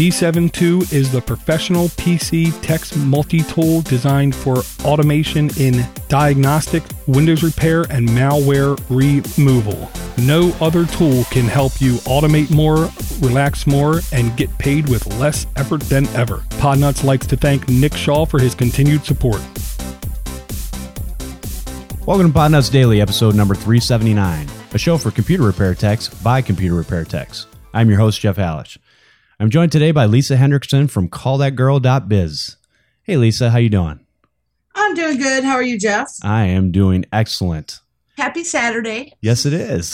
D72 is the professional PC text multi-tool designed for automation in diagnostic, Windows repair, and malware removal. No other tool can help you automate more, relax more, and get paid with less effort than ever. Podnuts likes to thank Nick Shaw for his continued support. Welcome to Podnuts Daily, episode number 379, a show for computer repair techs by computer repair techs. I'm your host, Jeff Hallish. I'm joined today by Lisa Hendrickson from callthatgirl.biz. Hey, Lisa, how you doing? I'm doing good. How are you, Jeff? I am doing excellent. Happy Saturday. Yes, it is.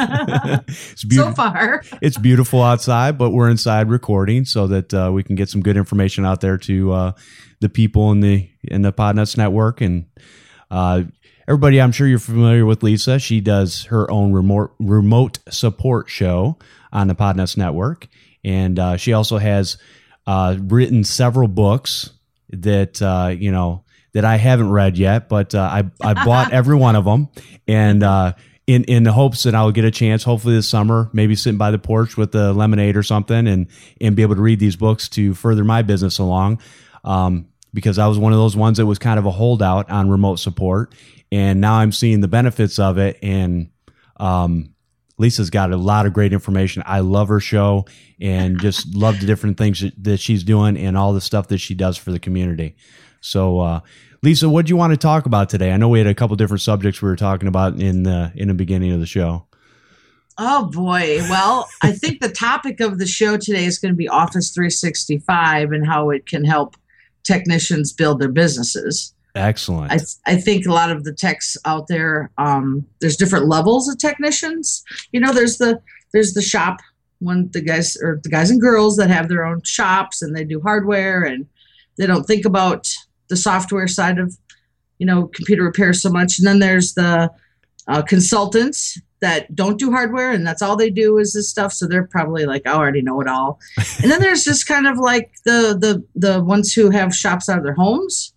So far. It's beautiful outside, but we're inside recording so that we can get some good information out there to the people in the Podnuts network. And everybody, I'm sure you're familiar with Lisa. She does her own remote support show on the Podnuts network. And she also has written several books that, that I haven't read yet, but I bought every one of them. And in the hopes that I'll get a chance, hopefully this summer, maybe sitting by the porch with a lemonade or something and be able to read these books to further my business along. Because I was one of those ones that was kind of a holdout on remote support. And now I'm seeing the benefits of it. And Lisa's got a lot of great information. I love her show and just love the different things that she's doing and all the stuff that she does for the community. So, Lisa, what do you want to talk about today? I know we had a couple different subjects we were talking about in the beginning of the show. Oh, boy. Well, I think the topic of the show today is going to be Office 365 and how it can help technicians build their businesses. Excellent. I think a lot of the techs out there, there's different levels of technicians. There's the shop, the guys and girls that have their own shops and they do hardware and they don't think about the software side of, computer repair so much. And then there's the consultants that don't do hardware and that's all they do is this stuff. So they're probably like, I already know it all. And then there's just kind of like the ones who have shops out of their homes,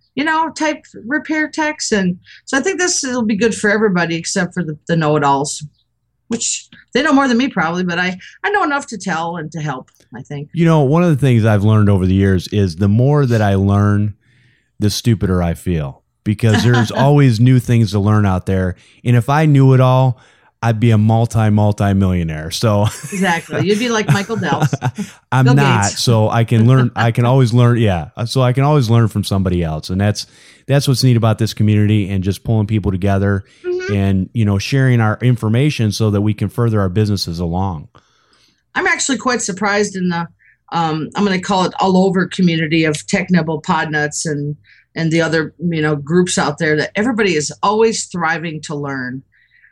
type repair techs. And so I think this will be good for everybody except for the know-it-alls, which they know more than me probably, but I know enough to tell and to help, I think. One of the things I've learned over the years is the more that I learn, the stupider I feel, because there's always new things to learn out there. And if I knew it all, I'd be a multi-millionaire. So exactly. You'd be like Michael Dell. I'm Bill not. Gates. So I can learn. I can always learn. Yeah. So I can always learn from somebody else. And that's what's neat about this community and just pulling people together and, sharing our information so that we can further our businesses along. I'm actually quite surprised in the, I'm going to call it all over community of TechNibble, Podnuts and the other, groups out there that everybody is always thriving to learn.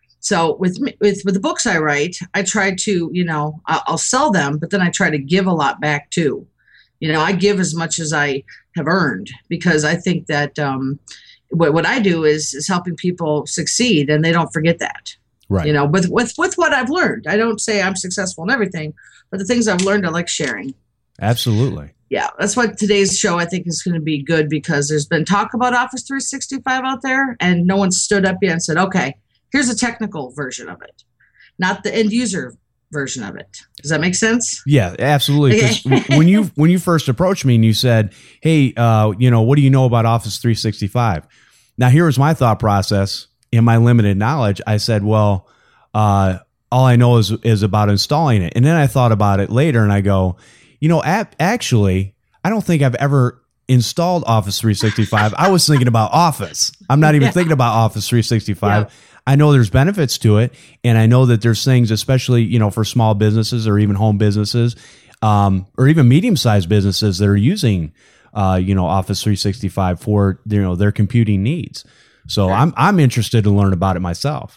So with the books I write, I try to, I'll sell them, but then I try to give a lot back too. I give as much as I have earned because I think that what I do is helping people succeed and they don't forget that. Right. With what I've learned. I don't say I'm successful in everything, but the things I've learned, I like sharing. Absolutely. Yeah, that's what today's show I think is going to be good because there's been talk about Office 365 out there and no one stood up yet and said, okay, here's a technical version of it, not the end user version of it. Does that make sense? Yeah, absolutely. Okay. when you first approached me and you said, hey, what do you know about Office 365? Now, here was my thought process in my limited knowledge. I said, well, all I know is about installing it. And then I thought about it later and I go, actually, I don't think I've ever installed Office 365. I was thinking about Office. I'm not even thinking about Office 365. Yeah. I know there's benefits to it, and I know that there's things, especially for small businesses or even home businesses, or even medium-sized businesses that are using, Office 365 for their computing needs. So sure. I'm interested to learn about it myself.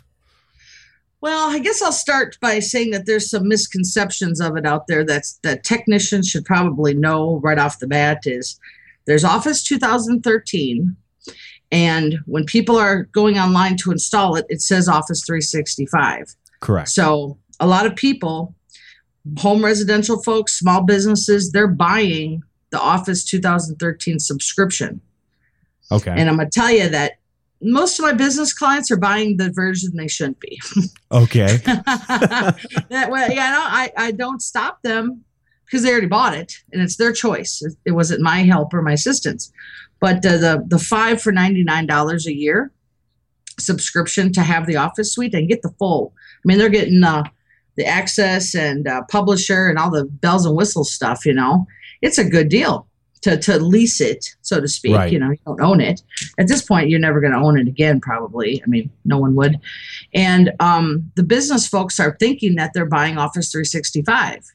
Well, I guess I'll start by saying that there's some misconceptions of it out there that technicians should probably know right off the bat. There's Office 2013. And when people are going online to install it, it says Office 365. Correct. So a lot of people, home residential folks, small businesses, they're buying the Office 2013 subscription. Okay. And I'm going to tell you that most of my business clients are buying the version they shouldn't be. Okay. I don't stop them. because they already bought it and it's their choice. It wasn't my help or my assistance. But the 5 for $99 a year subscription to have the Office Suite and get the full. I mean, they're getting the access and publisher and all the bells and whistles stuff. It's a good deal to lease it, so to speak. Right. You don't own it. At this point, you're never going to own it again, probably. I mean, no one would. And the business folks are thinking that they're buying Office 365.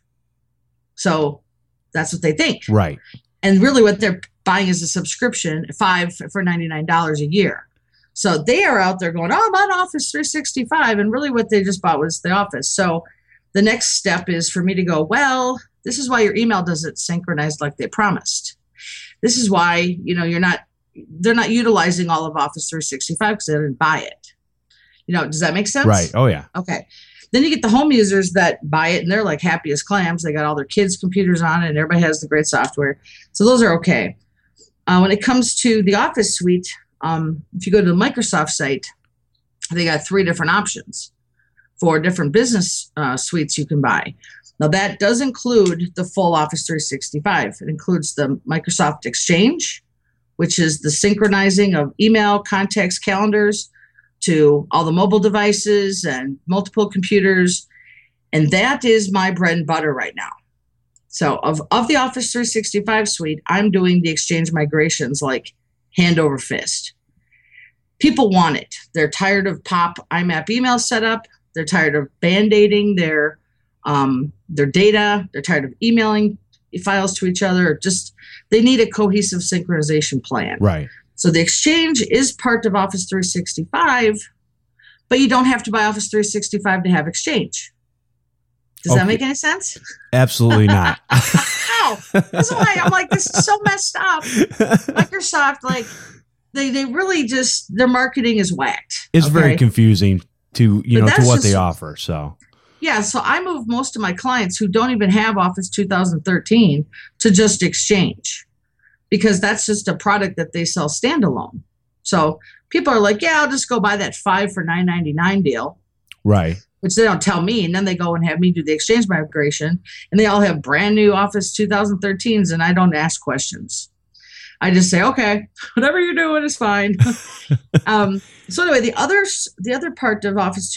So that's what they think. Right. And really what they're buying is a subscription, 5 for $99 a year. So they are out there going, I'm on Office 365. And really what they just bought was the Office. So the next step is for me to go, well, this is why your email doesn't synchronize like they promised. This is why, they're not utilizing all of Office 365 because they didn't buy it. Does that make sense? Right. Oh, yeah. Okay. Then you get the home users that buy it and they're like happy as clams. They got all their kids' computers on it and everybody has the great software. So those are okay. When it comes to the Office Suite, if you go to the Microsoft site, they got 3 different options for different business suites you can buy. Now, that does include the full Office 365. It includes the Microsoft Exchange, which is the synchronizing of email, contacts, calendars to all the mobile devices and multiple computers. And that is my bread and butter right now. So of the Office 365 suite, I'm doing the Exchange migrations like hand over fist. People want it. They're tired of POP IMAP email setup. They're tired of band-aiding their data. They're tired of emailing files to each other. They need a cohesive synchronization plan. Right. So the Exchange is part of Office 365, but you don't have to buy Office 365 to have Exchange. Does that make any sense? Absolutely not. How? That's why I'm like, this is so messed up. Microsoft, they really their marketing is whacked. It's very confusing to what they offer. So yeah, so I moved most of my clients who don't even have Office 2013 to just Exchange because that's just a product that they sell standalone. So people are like, yeah, I'll just go buy that 5 for $9.99 deal. Right. Which they don't tell me. And then they go and have me do the Exchange migration. And they all have brand new Office 2013s and I don't ask questions. I just say, okay, whatever you're doing is fine. So anyway, the other part of Office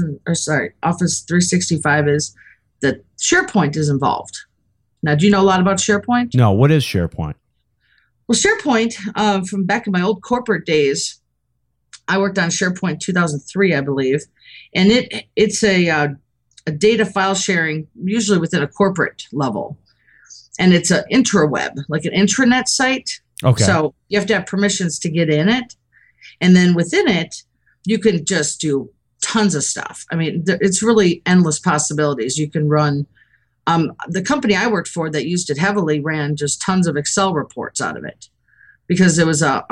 365 is that SharePoint is involved. Now, do you know a lot about SharePoint? No, what is SharePoint? Well, SharePoint, from back in my old corporate days, I worked on SharePoint 2003, I believe, and it's a data file sharing, usually within a corporate level, and it's an intraweb, like an intranet site. Okay. So you have to have permissions to get in it, and then within it, you can just do tons of stuff. I mean, it's really endless possibilities. You can run. The company I worked for that used it heavily ran just tons of Excel reports out of it because it was a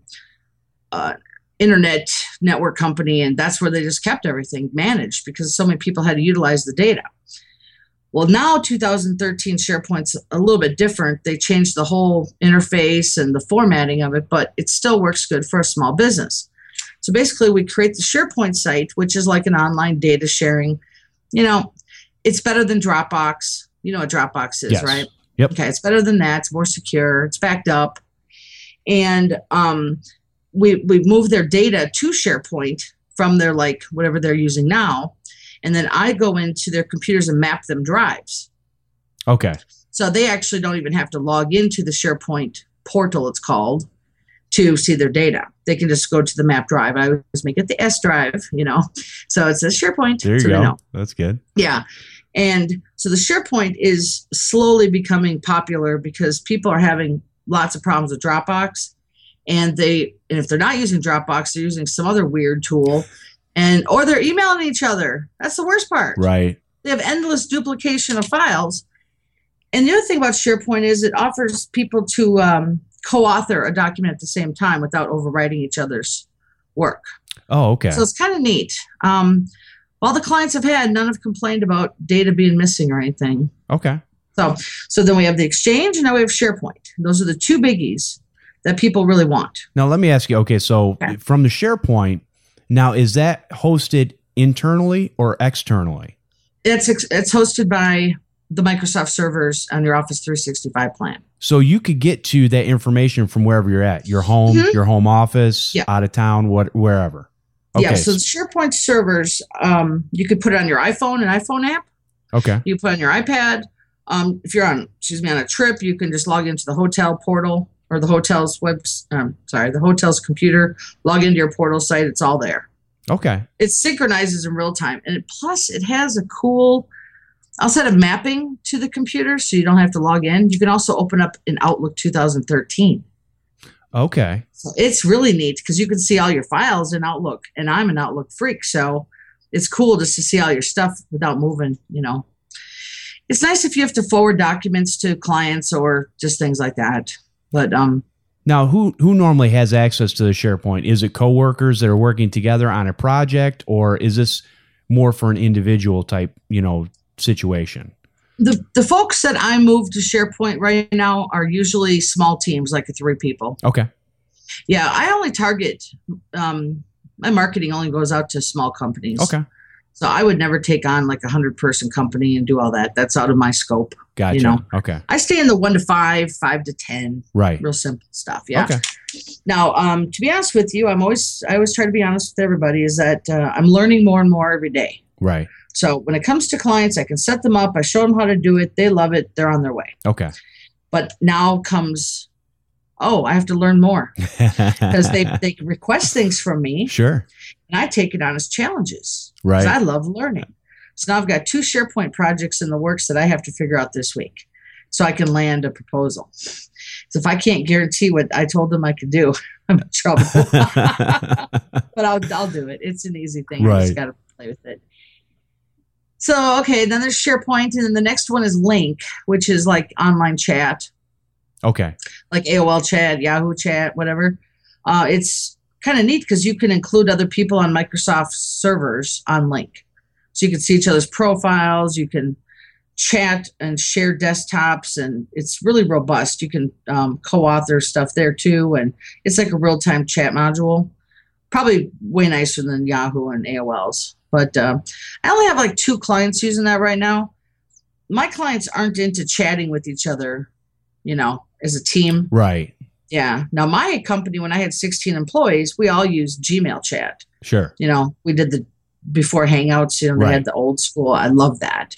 internet network company, and that's where they just kept everything managed because so many people had to utilize the data. Well, now 2013 SharePoint's a little bit different. They changed the whole interface and the formatting of it, but it still works good for a small business. So basically, we create the SharePoint site, which is like an online data sharing. It's better than Dropbox. You know what Dropbox is, yes. Right? Yep. Okay, it's better than that. It's more secure. It's backed up. And we move their data to SharePoint from their whatever they're using now. And then I go into their computers and map them drives. Okay. So they actually don't even have to log into the SharePoint portal, it's called, to see their data. They can just go to the map drive. I always make it the S drive, So it says SharePoint. There you go. That's good. Yeah. And so the SharePoint is slowly becoming popular because people are having lots of problems with Dropbox. And if they're not using Dropbox, they're using some other weird tool. Or they're emailing each other. That's the worst part. Right. They have endless duplication of files. And the other thing about SharePoint is it offers people to co-author a document at the same time without overwriting each other's work. Oh, okay. So it's kind of neat. All the clients I've had, none have complained about data being missing or anything. Okay. So then we have the Exchange and now we have SharePoint. Those are the two biggies that people really want. Now, let me ask you, from the SharePoint, now, is that hosted internally or externally? It's hosted by the Microsoft servers on your Office 365 plan. So you could get to that information from wherever you're at, your home, your home office, out of town, wherever. Okay. Yeah, so the SharePoint servers, you could put it on your iPhone, an iPhone app. Okay. You put it on your iPad. If you're on a trip, you can just log into the hotel portal or the hotel's the hotel's computer, log into your portal site. It's all there. Okay. It synchronizes in real time. And plus it has a cool outside of mapping to the computer, so you don't have to log in. You can also open up in Outlook 2013. Okay. So it's really neat because you can see all your files in Outlook, and I'm an Outlook freak, so it's cool just to see all your stuff without moving, It's nice if you have to forward documents to clients or just things like that. But now, who normally has access to the SharePoint? Is it coworkers that are working together on a project, or is this more for an individual type, situation? The folks that I move to SharePoint right now are usually small teams, like 3 people. Okay. Yeah, I only target my marketing only goes out to small companies. Okay. So I would never take on like 100-person company and do all that. That's out of my scope. Gotcha. Okay. I stay in the 1 to 5, 5 to 10. Right. Real simple stuff. Yeah. Okay. Now, to be honest with you, I always try to be honest with everybody. Is that I'm learning more and more every day. Right. So when it comes to clients, I can set them up. I show them how to do it. They love it. They're on their way. Okay. But now comes, I have to learn more because they request things from me. Sure. And I take it on as challenges. Right. Because I love learning. So now I've got 2 SharePoint projects in the works that I have to figure out this week so I can land a proposal. So if I can't guarantee what I told them I could do, I'm in trouble. But I'll do it. It's an easy thing. Right. I just got to play with it. So, okay, then there's SharePoint, and then the next one is Lync, which is like online chat. Okay. Like AOL chat, Yahoo chat, whatever. It's kind of neat because you can include other people on Microsoft servers on Lync. So you can see each other's profiles, you can chat and share desktops, and it's really robust. You can co-author stuff there too, and it's like a real-time chat module. Probably way nicer than Yahoo and AOL's. But I only have like 2 clients using that right now. My clients aren't into chatting with each other, as a team. Right. Yeah. Now, my company, when I had 16 employees, we all used Gmail chat. Sure. We did the before Hangouts, they had the old school. I love that.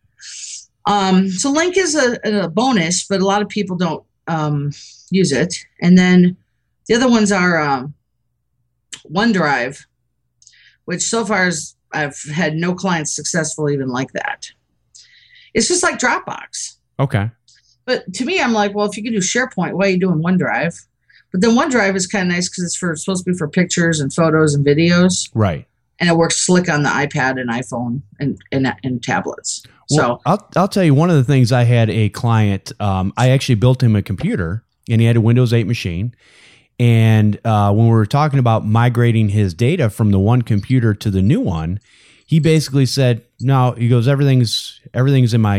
So Lync is a bonus, but a lot of people don't use it. And then the other ones are OneDrive, which so far I've had no clients successful even like that. It's just like Dropbox. Okay. But to me, I'm like, well, if you can do SharePoint, why are you doing OneDrive? But then OneDrive is kind of nice because it's supposed to be for pictures and photos and videos. Right. And it works slick on the iPad and iPhone and tablets. Well, so I'll tell you one of the things. I had a client. I actually built him a computer, and he had a Windows 8 machine. And when we were talking about migrating his data from the one computer to the new one, he basically said, "No," he goes, "Everything's in my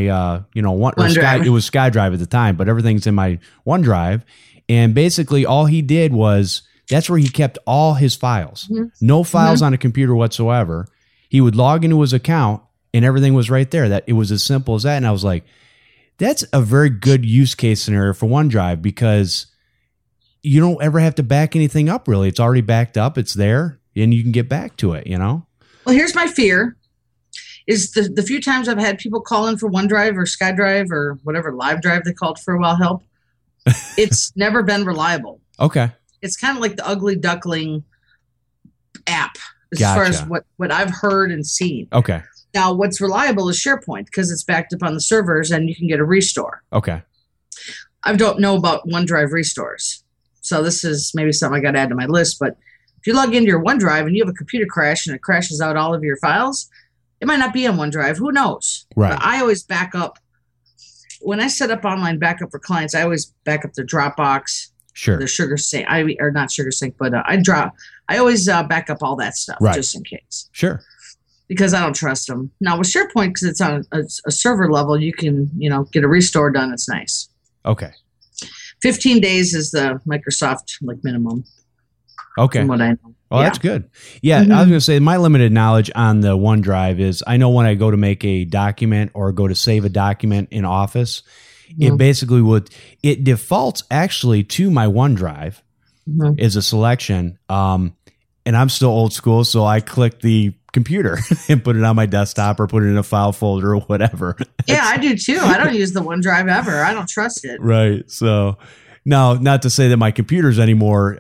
it was SkyDrive at the time, but everything's in my OneDrive." And basically, all he did was that's where he kept all his files. Mm-hmm. No files on a computer whatsoever. He would log into his account, and everything was right there. That it was as simple as that. And I was like, "That's a very good use case scenario for OneDrive because you don't ever have to back anything up, really. It's already backed up. It's there, and you can get back to it, Well, here's my fear, is the few times I've had people call in for OneDrive or SkyDrive or whatever live drive they called for a while help, it's never been reliable. Okay. It's kind of like the Ugly Duckling app as far as what I've heard and seen. Okay. Now, what's reliable is SharePoint because it's backed up on the servers and you can get a restore. Okay. I don't know about OneDrive restores. So this is maybe something I got to add to my list. But if you log into your OneDrive and you have a computer crash and it crashes out all of your files, it might not be on OneDrive. Who knows? Right. But I always back up. When I set up online backup for clients, I always back up their Dropbox, sure, their SugarSync, or not SugarSync, but I always back up all that stuff just in case. Sure. Because I don't trust them. Now with SharePoint, because it's on a server level, you can get a restore done. It's nice. Okay. 15 days is the Microsoft minimum. Okay. From what I know. Oh, that's good. Yeah, I was going to say my limited knowledge on the OneDrive is I know when I go to make a document or go to save a document in Office, it basically it defaults actually to my OneDrive as a selection. And I'm still old school, so I click the computer and put it on my desktop or put it in a file folder or whatever. Yeah, I do too. I don't use the OneDrive ever. I don't trust it. Right. So, no, not to say that my computer's anymore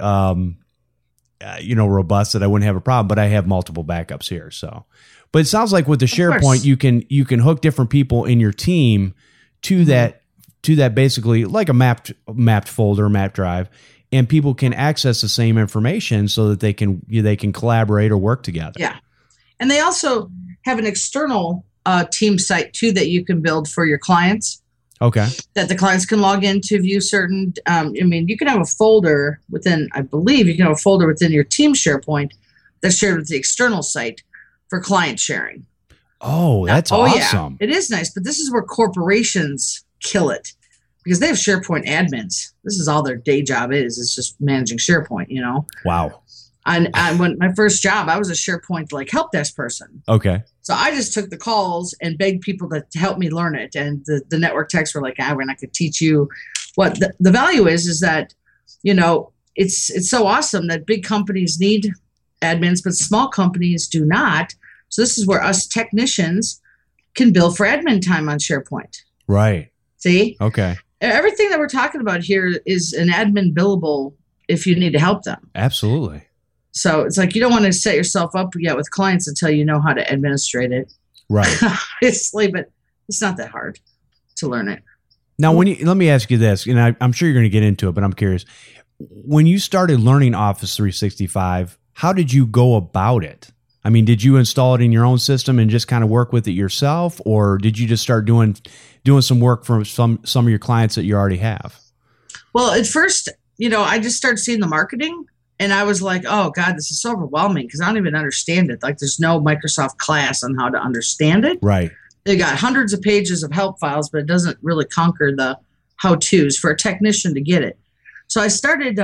robust that I wouldn't have a problem, but I have multiple backups here. So, but it sounds like with the SharePoint, you can hook different people in your team to that basically like a mapped folder, mapped drive, and people can access the same information so that they can collaborate or work together. Yeah, and they also have an external team site too that you can build for your clients. Okay. That the clients can log in to view certain, you can have a folder within, I believe you can have a folder within your team SharePoint that's shared with the external site for client sharing. Oh, that's awesome. Yeah, it is nice, but this is where corporations kill it because they have SharePoint admins. This is all their day job is. It's just managing SharePoint, Wow. And when my first job, I was a SharePoint help desk person. Okay. So I just took the calls and begged people to help me learn it. And the network techs were like, we're not going to teach you. What the value is that, it's so awesome that big companies need admins, but small companies do not. So this is where us technicians can bill for admin time on SharePoint. Right. See? Okay. Everything that we're talking about here is an admin billable if you need to help them. Absolutely. So it's like you don't want to set yourself up yet with clients until you know how to administrate it. Right. Obviously, but it's not that hard to learn it. Now, let me ask you this, and I'm sure you're going to get into it, but I'm curious. When you started learning Office 365, how did you go about it? I mean, did you install it in your own system and just kind of work with it yourself, or did you just start doing some work for some of your clients that you already have? Well, at first, I just started seeing the marketing. And I was like, oh, God, this is so overwhelming because I don't even understand it. There's no Microsoft class on how to understand it. Right. They got hundreds of pages of help files, but it doesn't really conquer the how-tos for a technician to get it. So I started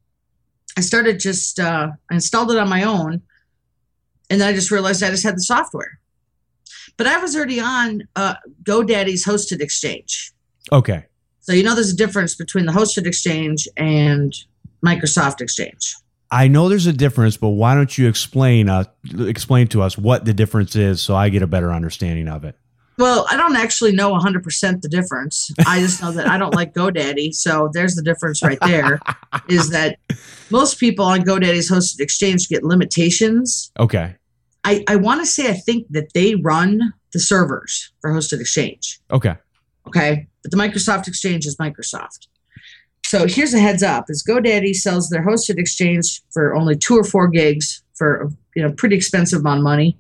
just I installed it on my own, and then I just realized I just had the software. But I was already on GoDaddy's hosted exchange. Okay. So there's a difference between the hosted exchange and Microsoft Exchange. I know there's a difference, but why don't you explain to us what the difference is so I get a better understanding of it? Well, I don't actually know 100% the difference. I just know that I don't like GoDaddy, so there's the difference right there, is that most people on GoDaddy's hosted exchange get limitations. Okay. I want to say I think that they run the servers for hosted exchange. Okay. Okay, but the Microsoft Exchange is Microsoft. So here's a heads up: is GoDaddy sells their hosted exchange for only 2 or 4 gigs for pretty expensive amount of money.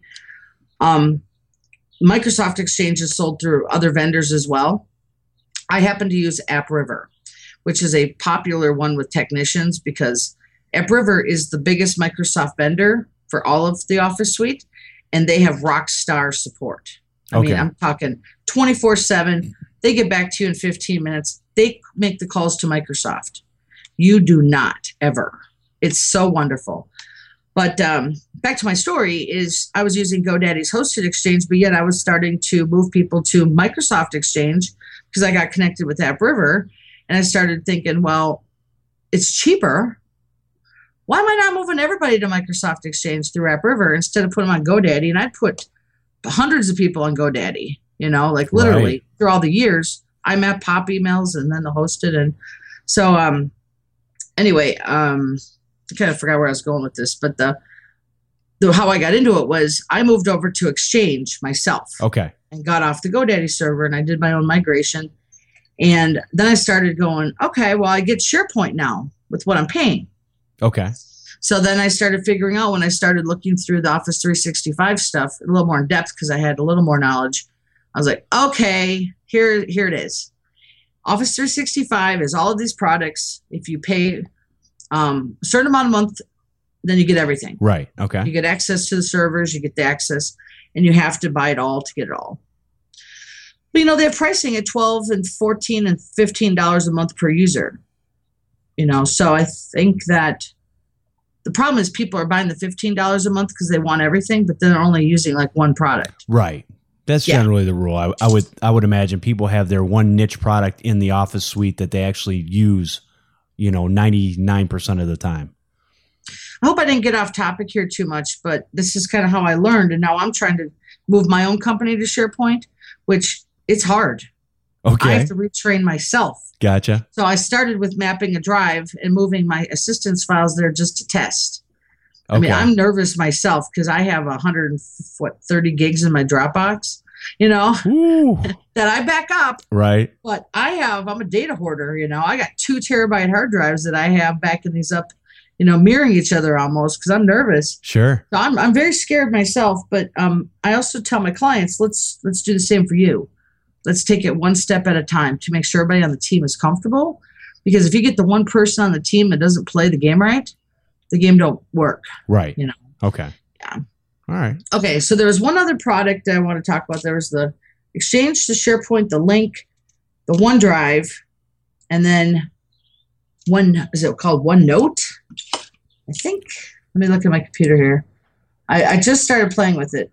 Microsoft Exchange is sold through other vendors as well. I happen to use AppRiver, which is a popular one with technicians because AppRiver is the biggest Microsoft vendor for all of the Office suite, and they have rock star support. I mean, I'm talking 24/7. They get back to you in 15 minutes. They make the calls to Microsoft. You do not, ever. It's so wonderful. But back to my story is I was using GoDaddy's hosted exchange, but yet I was starting to move people to Microsoft Exchange because I got connected with AppRiver. And I started thinking, well, it's cheaper. Why am I not moving everybody to Microsoft Exchange through AppRiver instead of putting them on GoDaddy? And I'd put hundreds of people on GoDaddy, literally through all the years. IMAP, pop emails, and then the hosted. And so anyway, I kind of forgot where I was going with this, but the how I got into it was I moved over to Exchange myself. Okay. And got off the GoDaddy server, and I did my own migration. And then I started going, okay, well, I get SharePoint now with what I'm paying. Okay. So then I started figuring out when I started looking through the Office 365 stuff a little more in depth because I had a little more knowledge. I was like, okay, here it is. Office 365 is all of these products. If you pay a certain amount a month, then you get everything. Right. Okay. You get access to the servers, you get the access, and you have to buy it all to get it all. But they have pricing at $12 and $14 and $15 a month per user. So I think that The problem is people are buying the $15 a month because they want everything, but then they're only using like one product. Right. That's generally the rule. I would imagine people have their one niche product in the Office suite that they actually use, 99% of the time. I hope I didn't get off topic here too much, but this is kind of how I learned. And now I'm trying to move my own company to SharePoint, which it's hard. Okay. I have to retrain myself. Gotcha. So I started with mapping a drive and moving my assistance files there just to test. Okay. I mean, I'm nervous myself because I have 130 gigs in my Dropbox, that I back up. Right. But I'm a data hoarder, I got 2 terabyte hard drives that I have backing these up, mirroring each other almost because I'm nervous. Sure. So I'm very scared myself, but I also tell my clients, let's do the same for you. Let's take it one step at a time to make sure everybody on the team is comfortable. Because if you get the one person on the team that doesn't play the game right, the game don't work. Right. Okay. Yeah. All right. Okay. So there was one other product that I want to talk about. There was the Exchange to SharePoint, the Lync, the OneDrive, and then is it called OneNote? I think. Let me look at my computer here. I just started playing with it.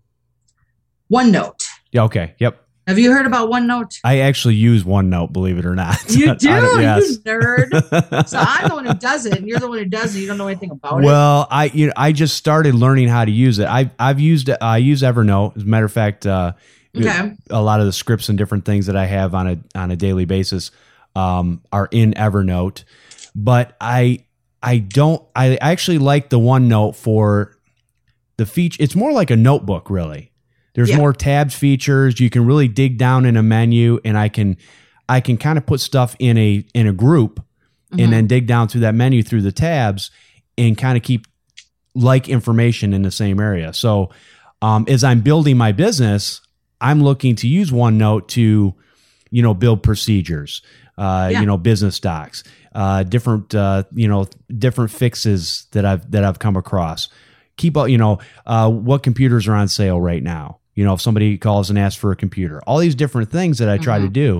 OneNote. Yeah. Okay. Yep. Have you heard about OneNote? I actually use OneNote, believe it or not. You do? Yes. You nerd. So I'm the one who does it, and you're the one who does it. You don't know anything about it. Well, I just started learning how to use it. I use Evernote. As a matter of fact, a lot of the scripts and different things that I have on a daily basis are in Evernote. But I actually like the OneNote for the feature. It's more like a notebook, really. There's more tabs features. You can really dig down in a menu, and I can kind of put stuff in a group, and then dig down through that menu through the tabs, and kind of keep like information in the same area. So, as I'm building my business, I'm looking to use OneNote to, build procedures, business docs, different fixes that I've come across. Keep up, what computers are on sale right now. If somebody calls and asks for a computer, all these different things that I try to do.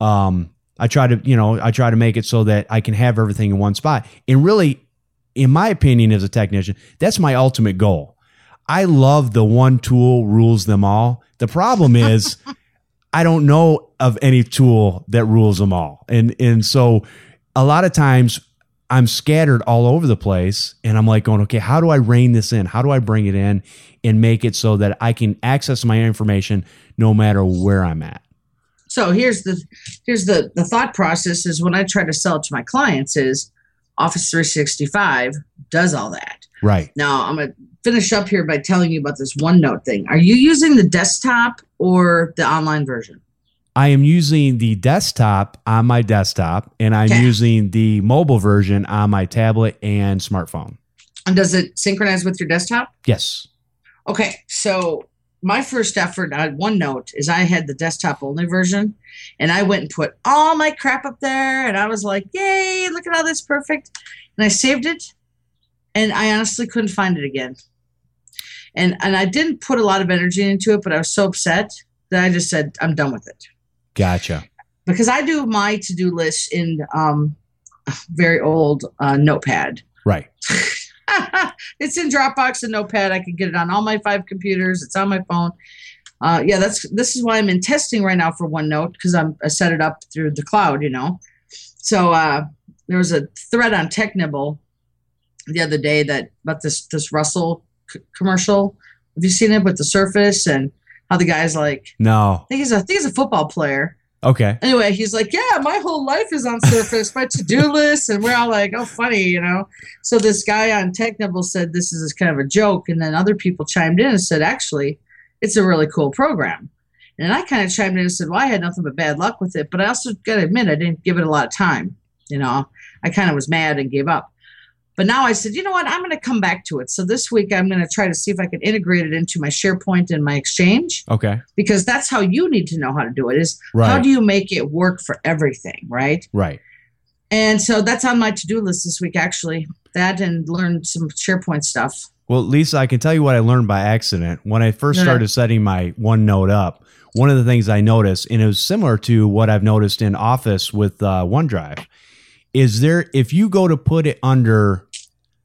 I try to make it so that I can have everything in one spot. And really, in my opinion, as a technician, that's my ultimate goal. I love the one tool rules them all. The problem is I don't know of any tool that rules them all. And so a lot of times I'm scattered all over the place, and I'm like going, okay, how do I rein this in? How do I bring it in and make it so that I can access my information no matter where I'm at? So here's the thought process is when I try to sell it to my clients is Office 365 does all that. Right. Now I'm going to finish up here by telling you about this OneNote thing. Are you using the desktop or the online version? I am using the desktop on my desktop, and I'm using the mobile version on my tablet and smartphone. And does it synchronize with your desktop? Yes. Okay, so my first effort on OneNote is I had the desktop only version, and I went and put all my crap up there, and I was like, yay, look at all this perfect. And I saved it, and I honestly couldn't find it again. And I didn't put a lot of energy into it, but I was so upset that I just said, I'm done with it. Gotcha. Because I do my to-do list in very old Notepad. Right. It's in Dropbox and Notepad. I can get it on all my 5 computers. It's on my phone. This is why I'm in testing right now for OneNote, because I set it up through the cloud, So there was a thread on TechNibble the other day about this Russell commercial. Have you seen it with the Surface and how the guy's like? No. I think he's a football player. Okay. Anyway, he's like, yeah, my whole life is on Surface, my to-do list. And we're all like, oh, funny, So this guy on TechNibble said this is kind of a joke. And then other people chimed in and said, actually, it's a really cool program. And I kind of chimed in and said, well, I had nothing but bad luck with it. But I also got to admit, I didn't give it a lot of time. I kind of was mad and gave up. But now I said, you know what, I'm going to come back to it. So this week I'm going to try to see if I can integrate it into my SharePoint and my Exchange. Okay. Because that's how you need to know how to do it is how do you make it work for everything, right? Right. And so that's on my to-do list this week, actually. That and learn some SharePoint stuff. Well, Lisa, I can tell you what I learned by accident. When I first started setting my OneNote up, one of the things I noticed, and it was similar to what I've noticed in Office with OneDrive, is if you go to put it under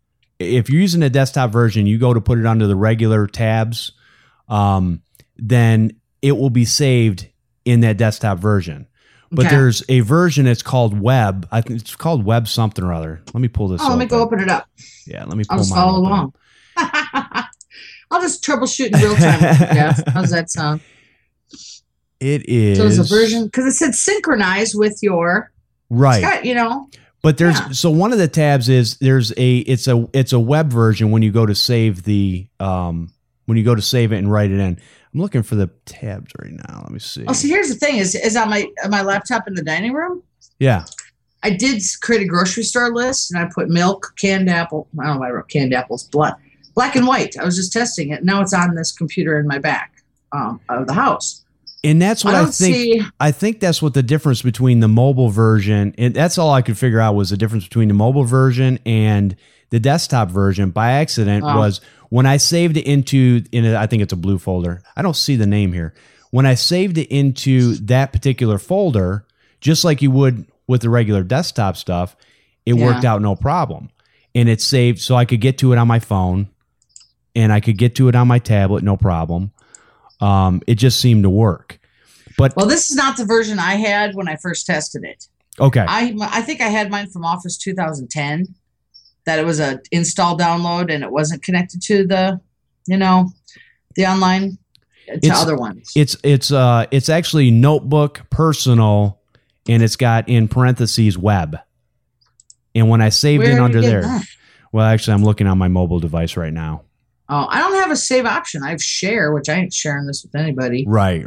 if you're using a desktop version, you go to put it under the regular tabs, then it will be saved in that desktop version. But there's a version that's called web. I think it's called web something or other. Let me pull this up. Let me go open it up. Yeah, let me pull I'll just mine follow open. along. I'll just troubleshoot in real time. Jeff. How's that sound? It is. So it's a version, because it said synchronize with your, right. But there's so one of the tabs is it's a web version when you go to save it and write it in. I'm looking for the tabs right now. Let me see. Oh, so here's the thing: is on my laptop in the dining room. Yeah. I did create a grocery store list, and I put milk, canned apple. I don't know why I wrote canned apples, black and white. I was just testing it. Now it's on this computer in my back of the house. And that's what I think. I think that's what the difference between the mobile version, and that's all I could figure out was the difference between the mobile version and the desktop version by accident was when I saved it I think it's a blue folder. I don't see the name here. When I saved it into that particular folder, just like you would with the regular desktop stuff, it worked out no problem. And it saved so I could get to it on my phone and I could get to it on my tablet, no problem. It just seemed to work. But this is not the version I had when I first tested it. Okay. I think I had mine from Office 2010, that it was a install download and it wasn't connected to the online to other ones. It's actually Notebook Personal, and it's got in parentheses web. And when I saved it under there, well, actually, I'm looking on my mobile device right now. Oh, I don't have a save option. I have share, which I ain't sharing this with anybody. Right.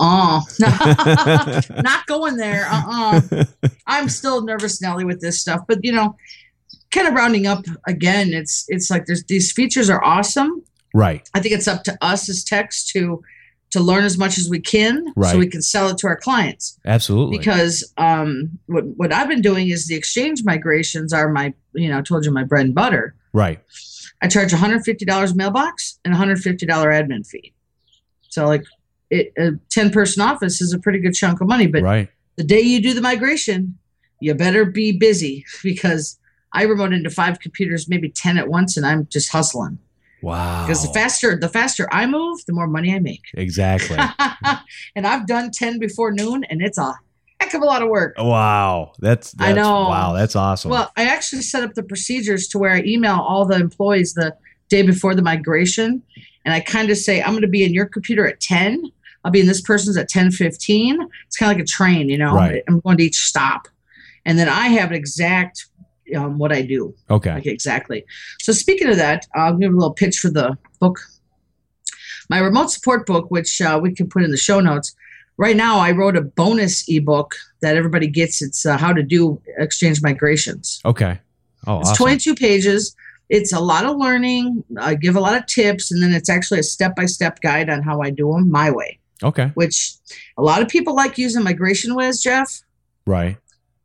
Not going there. I'm still nervous Nelly with this stuff, but kind of rounding up again, it's like these features are awesome. Right. I think it's up to us as techs to learn as much as we can, so we can sell it to our clients. Absolutely. Because what I've been doing is the Exchange migrations are my, I told you, my bread and butter. Right. I charge $150 mailbox and $150 admin fee. So like a 10-person office is a pretty good chunk of money. But the day you do the migration, you better be busy, because I remote into 5 computers, maybe 10 at once, and I'm just hustling. Wow. Because the faster I move, the more money I make. Exactly. And I've done 10 before noon, and it's a heck of a lot of work. Wow. That's I know. Wow, that's awesome. Well, I actually set up the procedures to where I email all the employees the day before the migration, and I kind of say, I'm going to be in your computer at 10. I'll be in this person's at 10:15. It's kind of like a train, Right. I'm going to each stop. And then I have exact what I do. Okay. Like exactly. So speaking of that, I'll give a little pitch for the book. My remote support book, which we can put in the show notes. Right now, I wrote a bonus ebook that everybody gets. It's how to do Exchange migrations. Okay. Oh, it's awesome. 22 pages. It's a lot of learning. I give a lot of tips, and then it's actually a step-by-step guide on how I do them my way. Okay. Which a lot of people like using MigrationWiz, Jeff. Right.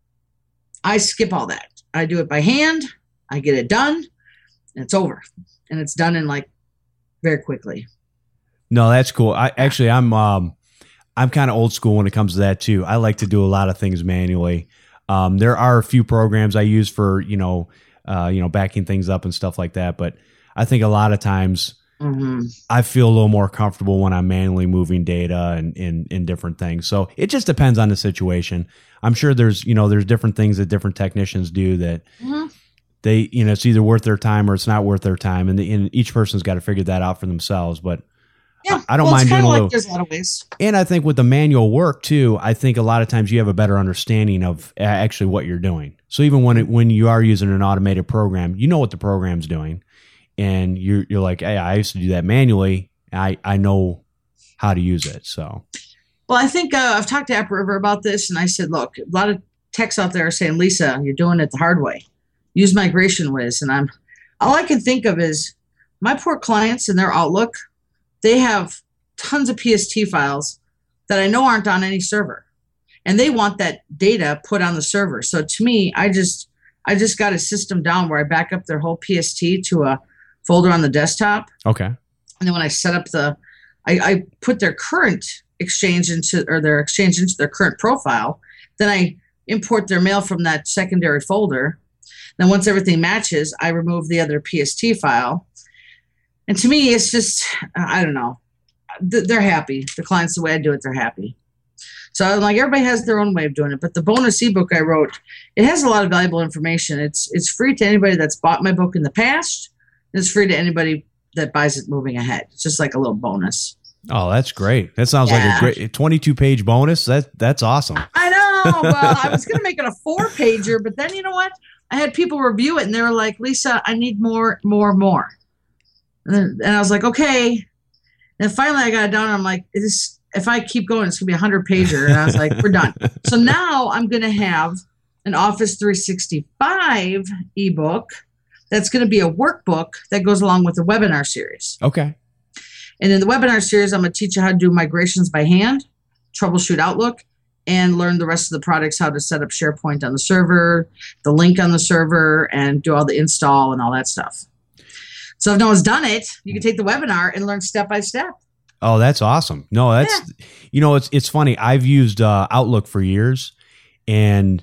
I skip all that. I do it by hand. I get it done, and it's over. And it's done in very quickly. No, that's cool. I'm kind of old school when it comes to that too. I like to do a lot of things manually. There are a few programs I use for backing things up and stuff like that, but I think a lot of times I feel a little more comfortable when I'm manually moving data and in different things. So it just depends on the situation. I'm sure there's different things that different technicians do that they it's either worth their time or it's not worth their time, and each person's got to figure that out for themselves. But yeah, I don't mind doing a little. There's a lot of ways. And I think with the manual work too, I think a lot of times you have a better understanding of actually what you're doing. So even when you are using an automated program, you know what the program's doing, and you're like, hey, I used to do that manually. I know how to use it. So, well, I think I've talked to AppRiver about this, and I said, look, a lot of techs out there are saying, Lisa, you're doing it the hard way. Use MigrationWiz, and all I can think of is my poor clients and their Outlook. They have tons of PST files that I know aren't on any server, and they want that data put on the server. So to me, I just got a system down where I back up their whole PST to a folder on the desktop. Okay. And then when I set up I put their current exchange into their current profile. Then I import their mail from that secondary folder. Then once everything matches, I remove the other PST file. And to me, it's just, I don't know. They're happy. The clients, the way I do it, they're happy. So I'm like, everybody has their own way of doing it. But the bonus ebook I wrote, it has a lot of valuable information. It's free to anybody that's bought my book in the past. It's free to anybody that buys it moving ahead. It's just like a little bonus. Oh, that's great. That sounds like a great 22-page bonus. That's awesome. I know. Well, I was going to make it a 4-pager, but then you know what? I had people review it, and they were like, Lisa, I need more. And I was like, okay. And finally I got it down, and I'm like, if I keep going, it's going to be a 100-pager. And I was like, we're done. So now I'm going to have an Office 365 ebook that's going to be a workbook that goes along with the webinar series. Okay. And in the webinar series, I'm going to teach you how to do migrations by hand, troubleshoot Outlook, and learn the rest of the products, how to set up SharePoint on the server, the link on the server, and do all the install and all that stuff. So if no one's done it, you can take the webinar and learn step by step. Oh, that's awesome. No, that's, it's funny. I've used Outlook for years, and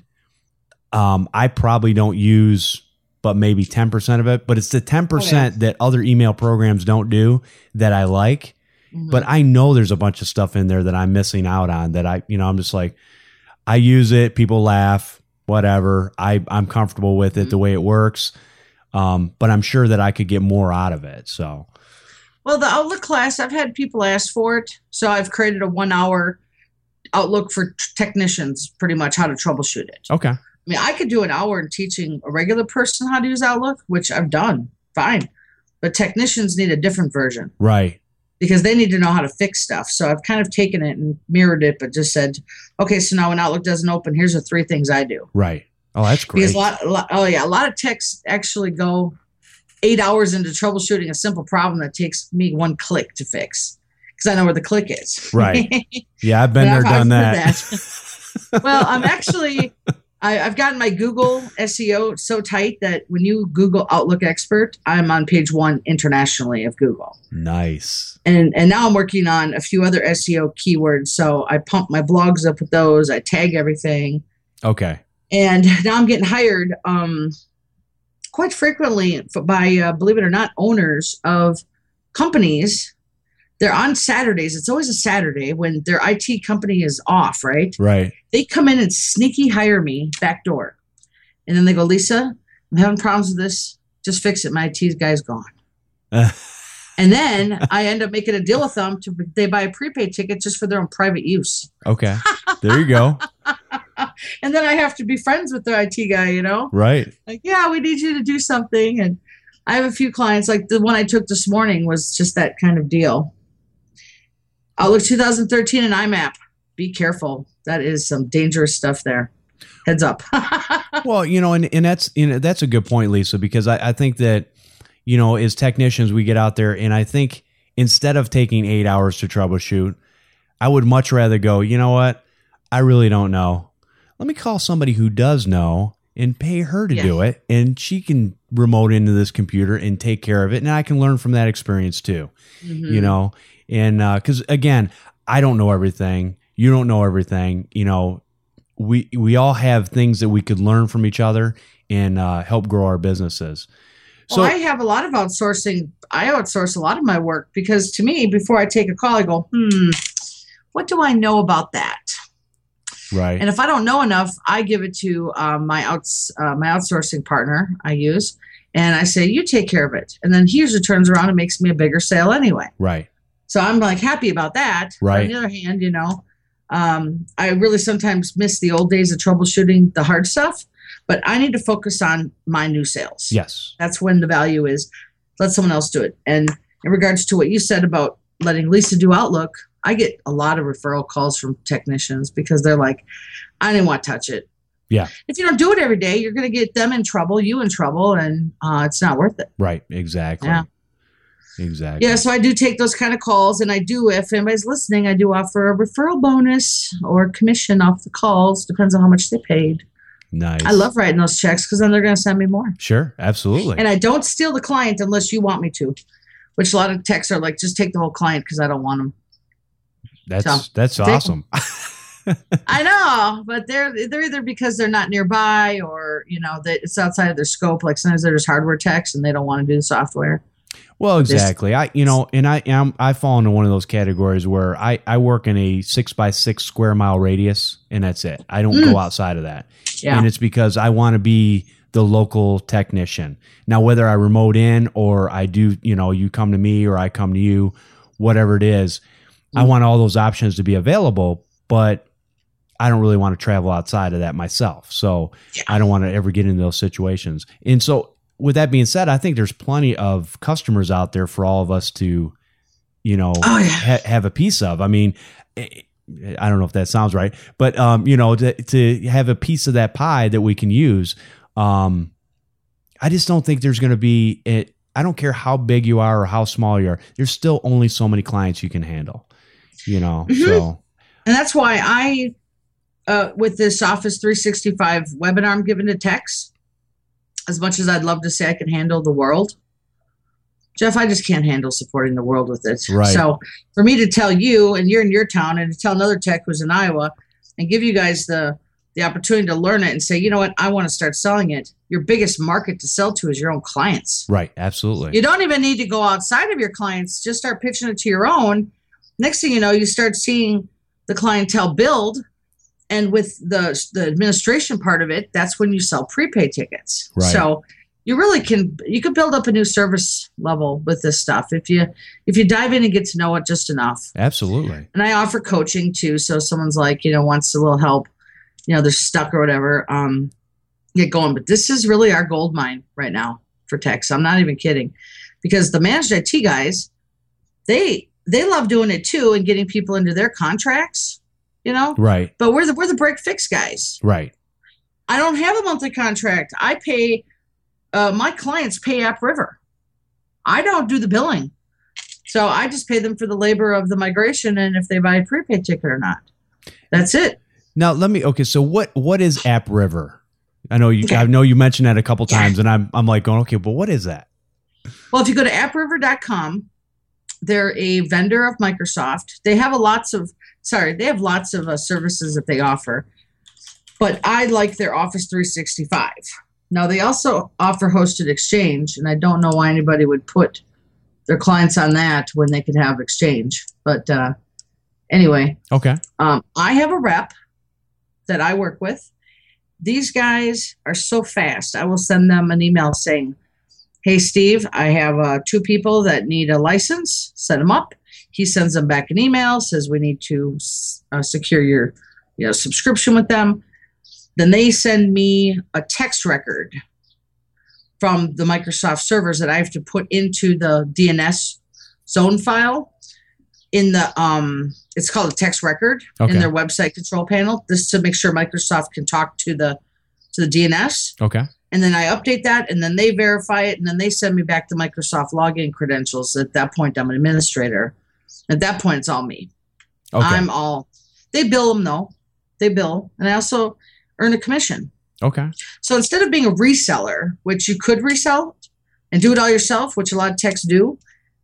I probably don't use but maybe 10% of it, but it's the 10% that other email programs don't do that I like. Mm-hmm. But I know there's a bunch of stuff in there that I'm missing out on that I'm just like, I use it. People laugh, whatever. I'm comfortable with it the way it works. But I'm sure that I could get more out of it. So, well, the Outlook class, I've had people ask for it. So I've created a 1-hour Outlook for technicians, pretty much how to troubleshoot it. Okay. I mean, I could do an hour in teaching a regular person how to use Outlook, which I've done. Fine. But technicians need a different version. Right. Because they need to know how to fix stuff. So I've kind of taken it and mirrored it, but just said, okay, so now when Outlook doesn't open, here's the 3 things I do. Right. Oh, that's great. Because a lot of techs actually go 8 hours into troubleshooting a simple problem that takes me 1 click to fix. Because I know where the click is. Right. Yeah, I've been there, done that. Well, I'm actually... I've gotten my Google SEO so tight that when you Google Outlook Expert, I'm on page 1 internationally of Google. Nice. And now I'm working on a few other SEO keywords. So I pump my blogs up with those. I tag everything. Okay. And now I'm getting hired quite frequently by, believe it or not, owners of companies. They're on Saturdays. It's always a Saturday when their IT company is off, right? Right. They come in and sneaky hire me back door. And then they go, Lisa, I'm having problems with this. Just fix it. My IT guy's gone. And then I end up making a deal with them. They buy a prepaid ticket just for their own private use. Okay. There you go. And then I have to be friends with the IT guy, Right. Like, yeah, we need you to do something. And I have a few clients, like the one I took this morning was just that kind of deal. Outlook 2013 and IMAP. Be careful. That is some dangerous stuff there. Heads up. Well, and that's a good point, Lisa, because I think that, as technicians, we get out there, and I think instead of taking 8 hours to troubleshoot, I would much rather go, you know what? I really don't know. Let me call somebody who does know and pay her to do it, and she can remote into this computer and take care of it, and I can learn from that experience too, And because, again, I don't know everything. You don't know everything. We all have things that we could learn from each other and help grow our businesses. So I have a lot of outsourcing. I outsource a lot of my work because to me, before I take a call, I go, what do I know about that? Right. And if I don't know enough, I give it to my outsourcing partner I use. And I say, you take care of it. And then he usually turns around and makes me a bigger sale anyway. Right. So I'm like happy about that. Right. On the other hand, I really sometimes miss the old days of troubleshooting the hard stuff, but I need to focus on my new sales. Yes. That's when the value is. Let someone else do it. And in regards to what you said about letting Lisa do Outlook, I get a lot of referral calls from technicians because they're like, I didn't want to touch it. Yeah. If you don't do it every day, you're going to get them in trouble, you in trouble, and it's not worth it. Right. Exactly. Yeah. Exactly. Yeah, so I do take those kind of calls, and I do, if anybody's listening, I do offer a referral bonus or commission off the calls. Depends on how much they paid. Nice. I love writing those checks because then they're going to send me more. Sure, absolutely. And I don't steal the client unless you want me to, which a lot of techs are like, just take the whole client because I don't want them. That's awesome. I know, but they're either because they're not nearby or, it's outside of their scope. Like sometimes they're just hardware techs and they don't want to do the software. Well, exactly. I fall into one of those categories where I work in a 6x6 square mile radius, and that's it. I don't go outside of that. Yeah. And it's because I want to be the local technician. Now, whether I remote in or I do, you come to me or I come to you, whatever it is, I want all those options to be available, but I don't really want to travel outside of that myself. So I don't want to ever get into those situations. And so, with that being said, I think there's plenty of customers out there for all of us to, have a piece of. I mean, I don't know if that sounds right, but, to have a piece of that pie that we can use. I just don't think there's going to be it. I don't care how big you are or how small you are. There's still only so many clients you can handle, so. And that's why with this Office 365 webinar I'm giving to techs, as much as I'd love to say I can handle the world, Jeff, I just can't handle supporting the world with it. Right. So for me to tell you, and you're in your town, and to tell another tech who's in Iowa, and give you guys the opportunity to learn it and say, you know what, I want to start selling it. Your biggest market to sell to is your own clients. Right. Absolutely. You don't even need to go outside of your clients. Just start pitching it to your own. Next thing you know, you start seeing the clientele build. And with the administration part of it, that's when you sell prepaid tickets. Right. So you really can build up a new service level with this stuff if you dive in and get to know it just enough. Absolutely. And I offer coaching too. So if someone's like, wants a little help, they're stuck or whatever, get going. But this is really our gold mine right now for techs. I'm not even kidding, because the managed IT guys, they love doing it too and getting people into their contracts. Right. But we're the break fix guys. Right. I don't have a monthly contract. I pay, my clients pay AppRiver. I don't do the billing. So I just pay them for the labor of the migration and if they buy a prepaid ticket or not. That's it. Now so what is AppRiver? I know you mentioned that a couple times and I'm like going, okay, but what is that? Well, if you go to appriver.com, they're a vendor of Microsoft. They have lots of services that they offer, but I like their Office 365. Now, they also offer hosted Exchange, and I don't know why anybody would put their clients on that when they could have Exchange. But anyway, okay. I have a rep that I work with. These guys are so fast. I will send them an email saying, hey, Steve, I have 2 people that need a license. Set them up. He sends them back an email, says we need to secure your subscription with them. Then they send me a text record from the Microsoft servers that I have to put into the DNS zone file in the it's called a text record in their website control panel. This is to make sure Microsoft can talk to the DNS. Okay. And then I update that, and then they verify it, and then they send me back the Microsoft login credentials. At that point, I'm an administrator. At that point, it's all me. Okay. They bill them, though. They bill. And I also earn a commission. Okay. So instead of being a reseller, which you could resell and do it all yourself, which a lot of techs do,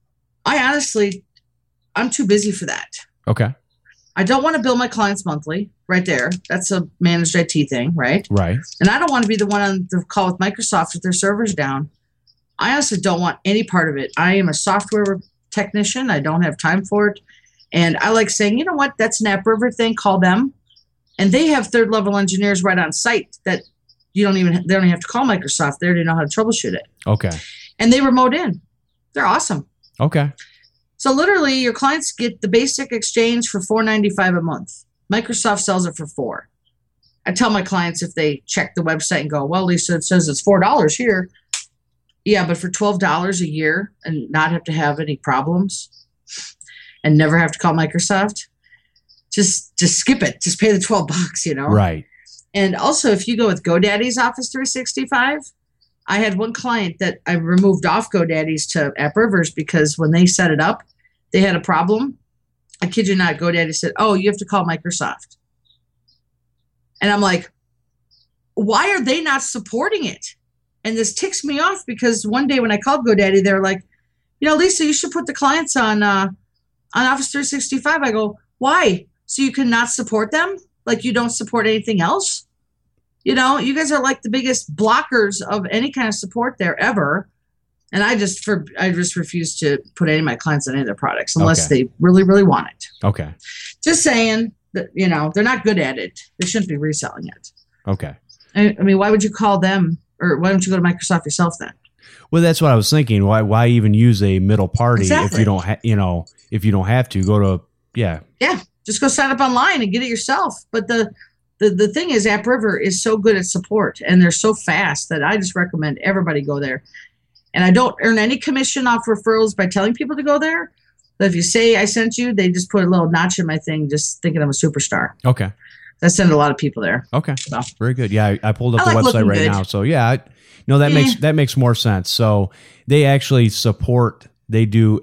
I'm too busy for that. Okay. I don't want to bill my clients monthly. Right there. That's a managed IT thing, right? Right. And I don't want to be the one on the call with Microsoft with their servers down. I honestly don't want any part of it. I am a software technician. I don't have time for it. And I like saying, you know what? That's an AppRiver thing. Call them. And they have third level engineers right on site that they don't even have to call Microsoft. They already know how to troubleshoot it. Okay. And they remote in. They're awesome. Okay. So literally your clients get the basic Exchange for $4.95 a month. Microsoft sells it for $4. I tell my clients if they check the website and go, well, Lisa, it says it's $4 here. Yeah, but for $12 a year and not have to have any problems and never have to call Microsoft, just skip it. Just pay the $12, Right. And also, if you go with GoDaddy's Office 365, I had one client that I removed off GoDaddy's to AppRiver's because when they set it up, they had a problem. I kid you not, GoDaddy said, oh, you have to call Microsoft. And I'm like, why are they not supporting it? And this ticks me off because one day when I called GoDaddy, they were like, Lisa, you should put the clients on Office 365. I go, why? So you cannot support them? like you don't support anything else. You know, you guys are like the biggest blockers of any kind of support there ever. And I just refuse to put any of my clients on any of their products unless they really, really want it. Okay. Just saying that, you know, they're not good at it. They shouldn't be reselling it. Okay. I mean, why would you call them, or why don't you go to Microsoft yourself then? Well, that's what I was thinking. Why even use a middle party if you don't if you don't have to go to just go sign up online and get it yourself. But the thing is, AppRiver is so good at support, and they're so fast that I just recommend everybody go there. And I don't earn any commission off referrals by telling people to go there. But if you say I sent you, they just put a little notch in my thing, just thinking I'm a superstar. Okay. I send a lot of people there. Okay. So. Very good. Yeah, I pulled up the website right now. So yeah, that makes more sense. So they actually support. They do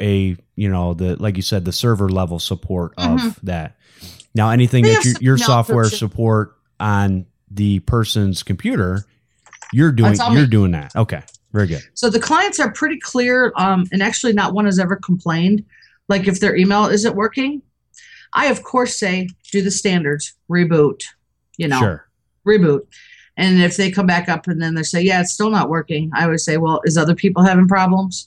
like you said, the server level support of that. Now, anything that your software support on the person's computer, you're doing that. Okay. Very good. So the clients are pretty clear, and actually not one has ever complained. Like if their email isn't working, I of course say do the standards, reboot, reboot. And if they come back up and then they say, yeah, it's still not working, I would say, well, is other people having problems?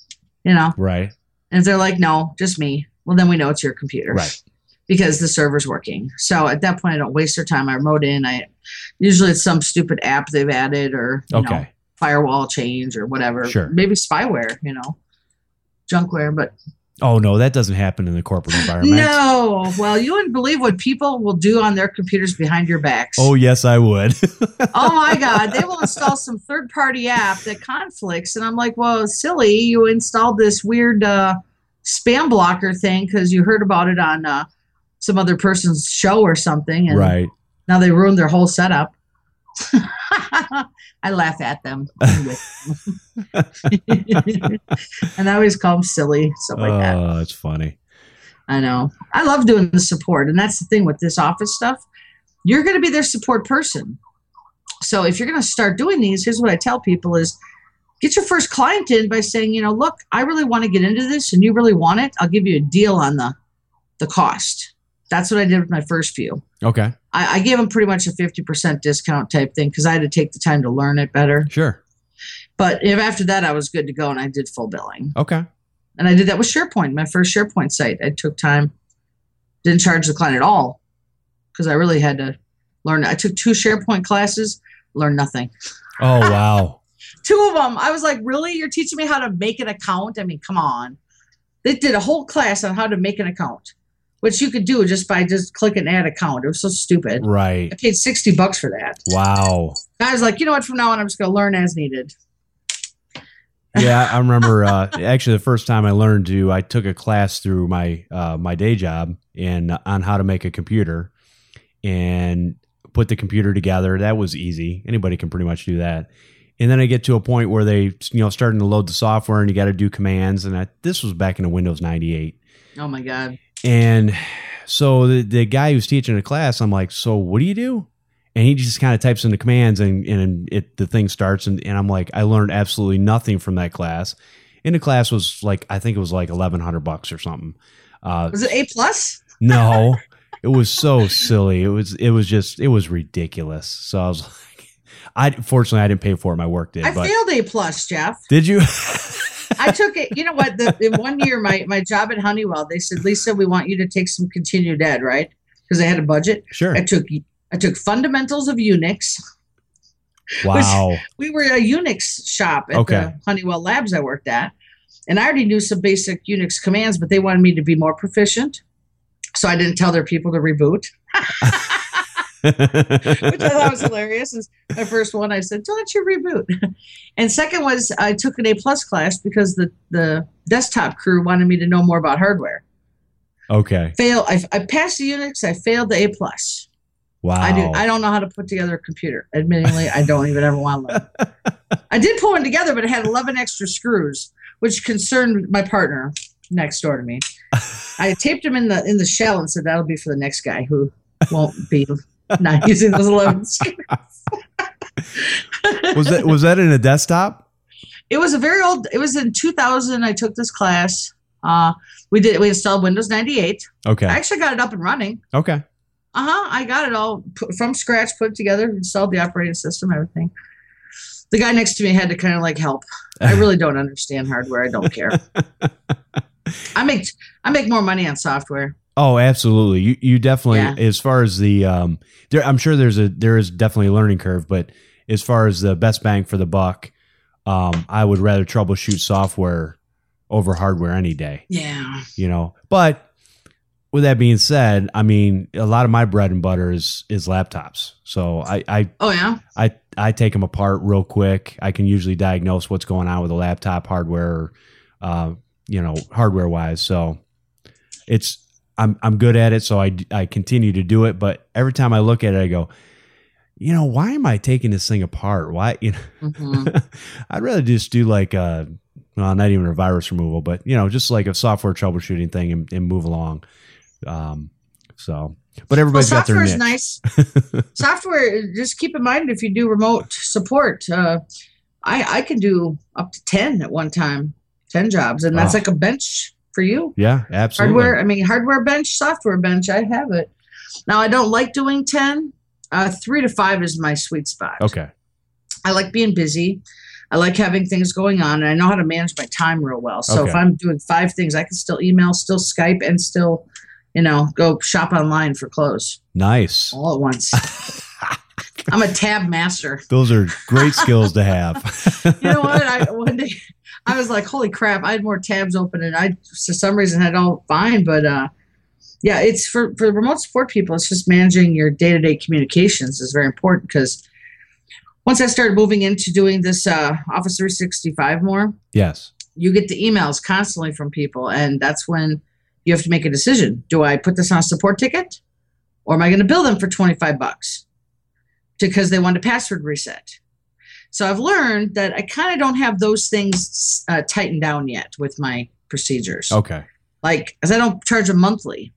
Right. And if they're like, no, just me, well, then we know it's your computer. Right. Because the server's working. So at that point, I don't waste their time. I remote in. Usually it's some stupid app they've added or firewall change or whatever. Sure. Maybe spyware, junkware, but. Oh, no, that doesn't happen in the corporate environment. No. Well, you wouldn't believe what people will do on their computers behind your backs. Oh, yes, I would. Oh, my God. They will install some third-party app that conflicts. And I'm like, well, silly. You installed this weird spam blocker thing because you heard about it on some other person's show or something. And right. Now they ruined their whole setup. I laugh at them. And I always call them silly, stuff like that. Oh, that's funny. I know. I love doing the support. And that's the thing with this office stuff. You're going to be their support person. So if you're going to start doing these, here's what I tell people is get your first client in by saying, look, I really want to get into this and you really want it. I'll give you a deal on the cost. That's what I did with my first few. Okay. I gave them pretty much a 50% discount type thing because I had to take the time to learn it better. Sure. But if after that, I was good to go and I did full billing. Okay. And I did that with SharePoint, my first SharePoint site. I took time, didn't charge the client at all because I really had to learn. I took 2 SharePoint classes, learned nothing. Oh, wow. 2 of them. I was like, really? You're teaching me how to make an account? I mean, come on. They did a whole class on how to make an account, which you could do just by clicking add account. It was so stupid. Right. I paid $60 for that. Wow. I was like, you know what? From now on, I'm just going to learn as needed. Yeah, I remember actually the first time I took a class through my my day job on how to make a computer and put the computer together. That was easy. Anybody can pretty much do that. And then I get to a point where they, starting to load the software and you got to do commands. And this was back in the Windows 98. Oh my God. And so the guy who's teaching the class, I'm like, so what do you do? And he just kind of types in the commands and the thing starts. And I'm like, I learned absolutely nothing from that class. And the class was like, I think it was like $1,100 or something. Was it A+? No, it was so silly. It was ridiculous. So I was like, fortunately I didn't pay for it. My work did. I failed A+, Jeff. Did you? I took it. You know what? In 1 year, my job at Honeywell, they said, Lisa, we want you to take some continued ed, right? Because they had a budget. Sure. I took fundamentals of Unix. Wow. We were a Unix shop at the Honeywell labs I worked at. And I already knew some basic Unix commands, but they wanted me to be more proficient. So I didn't tell their people to reboot. Which I thought was hilarious. Is my first one, I said, don't you reboot. And second was I took an A+ class because the desktop crew wanted me to know more about hardware. Okay. I passed the Unix. I failed the A+. Wow. I don't know how to put together a computer. Admittingly, I don't even ever want to learn. I did pull one together, but it had 11 extra screws, which concerned my partner next door to me. I taped him in the shell and said, that'll be for the next guy who won't be not using those 11 screws. Was that in a desktop? It was it was in 2000. I took this class. We installed Windows 98. Okay. I actually got it up and running. Okay. I got it all from scratch, put it together, installed the operating system, everything. The guy next to me had to kind of like help. I really don't understand hardware. I don't care. I make more money on software. Oh, absolutely. You definitely, as far as the, I'm sure there is definitely a learning curve, but as far as the best bang for the buck, I would rather troubleshoot software over hardware any day. Yeah. But with that being said, I mean, a lot of my bread and butter is laptops. So I take them apart real quick. I can usually diagnose what's going on with a laptop hardware, hardware wise. So I'm good at it. So I continue to do it. But every time I look at it, I go, why am I taking this thing apart? Why, I'd rather just do like not even a virus removal, but just like a software troubleshooting thing and move along. But everybody's got their niche. Software is nice. Software, just keep in mind if you do remote support, I can do up to 10 at one time, 10 jobs, and that's like a bench for you. Yeah, absolutely. Hardware bench, software bench, I have it. Now I don't like doing 10. 3 to 5 is my sweet spot. Okay. I like being busy. I like having things going on, and I know how to manage my time real well. So if I'm doing 5 things, I can still email, still Skype, and still, go shop online for clothes. Nice. All at once. I'm a tab master. Those are great skills to have. You know what? One day I was like, holy crap, I had more tabs open, and I, for some reason, had all fine. But it's for remote support people, it's just managing your day-to-day communications is very important, because once I started moving into doing this Office 365 more, yes, you get the emails constantly from people, and that's when you have to make a decision. Do I put this on a support ticket, or am I going to bill them for $25 because they want a password reset? So I've learned that I kind of don't have those things tightened down yet with my procedures. Okay. Like, as I don't charge them monthly,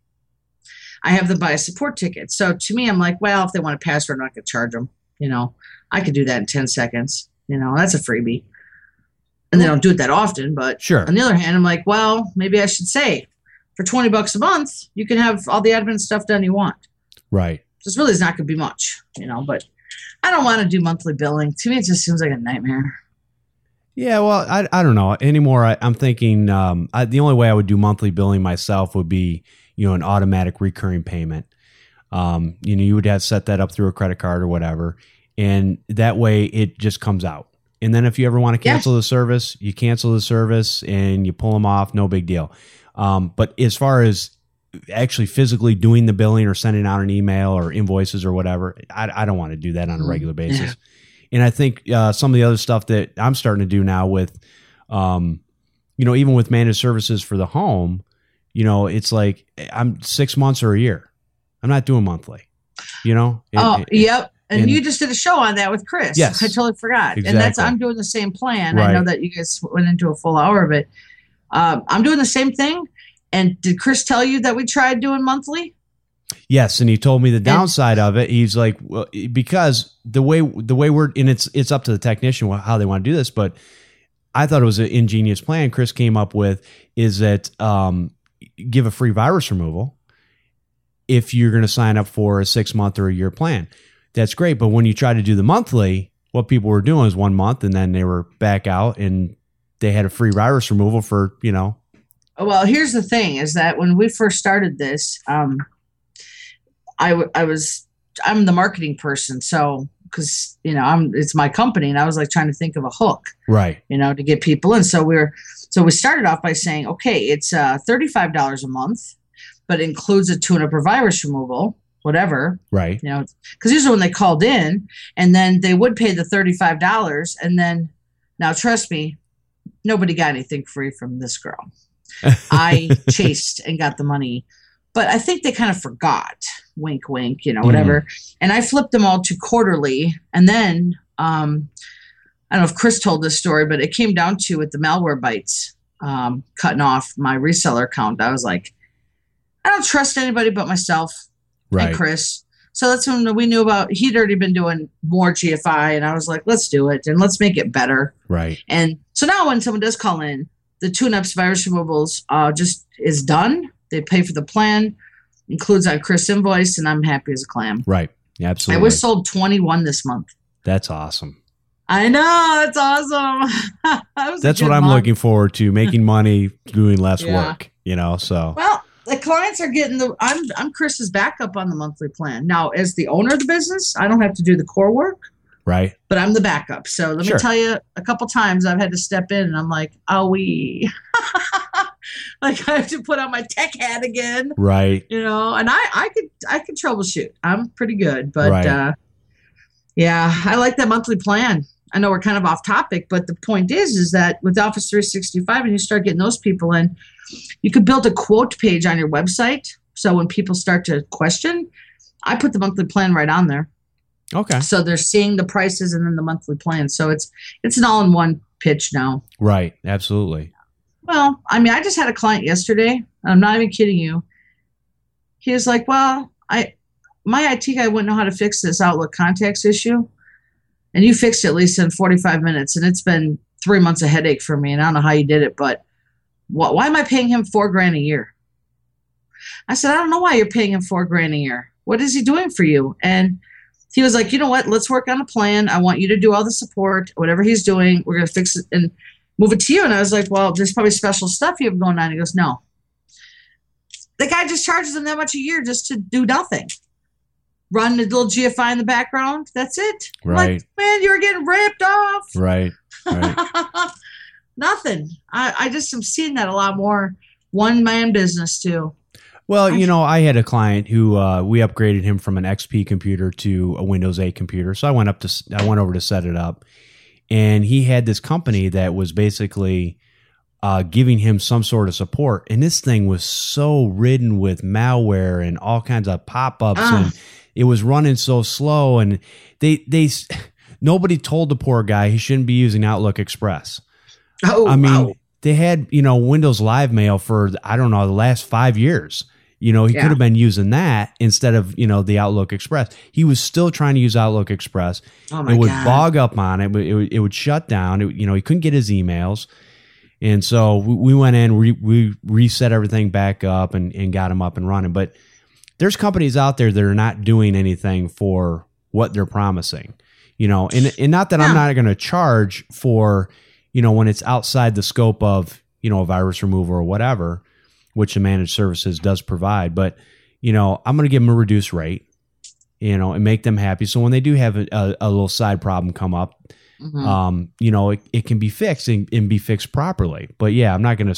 I have them buy a support ticket. So to me, I'm like, well, if they want a password, I'm not going to charge them. I could do that in 10 seconds. That's a freebie. And they don't do it that often, but sure. On the other hand, I'm like, well, maybe I should say for $20 a month, you can have all the admin stuff done you want. Right. So it's really is not going to be much, but I don't want to do monthly billing. To me, it just seems like a nightmare. Yeah, well, I don't know anymore. I'm thinking the only way I would do monthly billing myself would be, an automatic recurring payment. You would have set that up through a credit card or whatever. And that way it just comes out. And then if you ever want to cancel the service, you cancel the service and you pull them off. No big deal. But as far as actually physically doing the billing or sending out an email or invoices or whatever, I don't want to do that on a regular basis. Yeah. And I think some of the other stuff that I'm starting to do now with, even with managed services for the home, it's like I'm 6 months or a year. I'm not doing monthly, Yep. And you just did a show on that with Chris. Yes. I totally forgot. Exactly. And I'm doing the same plan. Right. I know that you guys went into a full hour of it. I'm doing the same thing. And did Chris tell you that we tried doing monthly? Yes, and he told me the downside of it. He's like, well, because the way we're, and it's up to the technician how they want to do this, but I thought it was an ingenious plan Chris came up with, is that give a free virus removal if you're going to sign up for a 6 month or a year plan. That's great, but when you try to do the monthly, what people were doing is 1 month and then they were back out and they had a free virus removal for, Well, here's the thing is that when we first started this, I'm the marketing person. So, cause it's my company and I was like trying to think of a hook, right. To get people in. So we started off by saying, okay, it's $35 a month, but includes a tune-up or virus removal, whatever. Right. Cause usually when they called in and then they would pay the $35 and then now trust me, nobody got anything free from this girl. I chased and got the money, but I think they kind of forgot, wink, wink, whatever. Mm-hmm. And I flipped them all to quarterly. And then, I don't know if Chris told this story, but it came down to with the Malwarebytes, cutting off my reseller account. I was like, I don't trust anybody but myself and Chris. So that's when we knew he'd already been doing more GFI. And I was like, let's do it and let's make it better. Right. And so now when someone does call in, the tune-ups, virus removals just is done. They pay for the plan. includes on Chris invoice, and I'm happy as a clam. Right. Absolutely. I was sold 21 this month. That's awesome. I know, it's awesome. That's what I'm looking forward to, making money, doing less work, so. Well, the clients are getting I'm Chris's backup on the monthly plan. Now, as the owner of the business, I don't have to do the core work. Right. But I'm the backup. So let me tell you, a couple times I've had to step in and I'm like, like I have to put on my tech hat again. Right. And I could troubleshoot. I'm pretty good. But yeah, I like that monthly plan. I know we're kind of off topic, but the point is that with Office 365 and you start getting those people in, you could build a quote page on your website. So when people start to question, I put the monthly plan right on there. Okay. So they're seeing the prices and then the monthly plan. So it's an all-in-one pitch now. Right. Absolutely. Well, I mean, I just had a client yesterday. I'm not even kidding you. He was like, well, my IT guy wouldn't know how to fix this Outlook contacts issue. And you fixed it, Lisa, in 45 minutes. And it's been 3 months of headache for me. And I don't know how you did it, but why am I paying him $4,000 a year? I said, I don't know why you're paying him $4,000 a year. What is he doing for you? And he was like, you know what? Let's work on a plan. I want you to do all the support, whatever he's doing. We're going to fix it and move it to you. And I was like, well, there's probably special stuff you have going on. He goes, no. The guy just charges him that much a year just to do nothing. Run the little GFI in the background. That's it. Right. Like, man, you're getting ripped off. Right. Nothing. I just am seeing that a lot more. One-man business, too. Well, I had a client who we upgraded him from an XP computer to a Windows 8 computer. So I went over to set it up, and he had this company that was basically giving him some sort of support. And this thing was so ridden with malware and all kinds of pop-ups, and it was running so slow. And nobody told the poor guy he shouldn't be using Outlook Express. They had, Windows Live Mail for, I don't know, the last 5 years. He could have been using that instead of, the Outlook Express. He was still trying to use Outlook Express. Oh my God. It would bog up on it. It would shut down. He couldn't get his emails. And so we went in, we reset everything back up and got him up and running. But there's companies out there that are not doing anything for what they're promising, and not that I'm not going to charge for, when it's outside the scope of, a virus removal or whatever, which the managed services does provide. But, I'm going to give them a reduced rate, and make them happy. So when they do have a little side problem come up, it can be fixed and be fixed properly. But yeah, I'm not going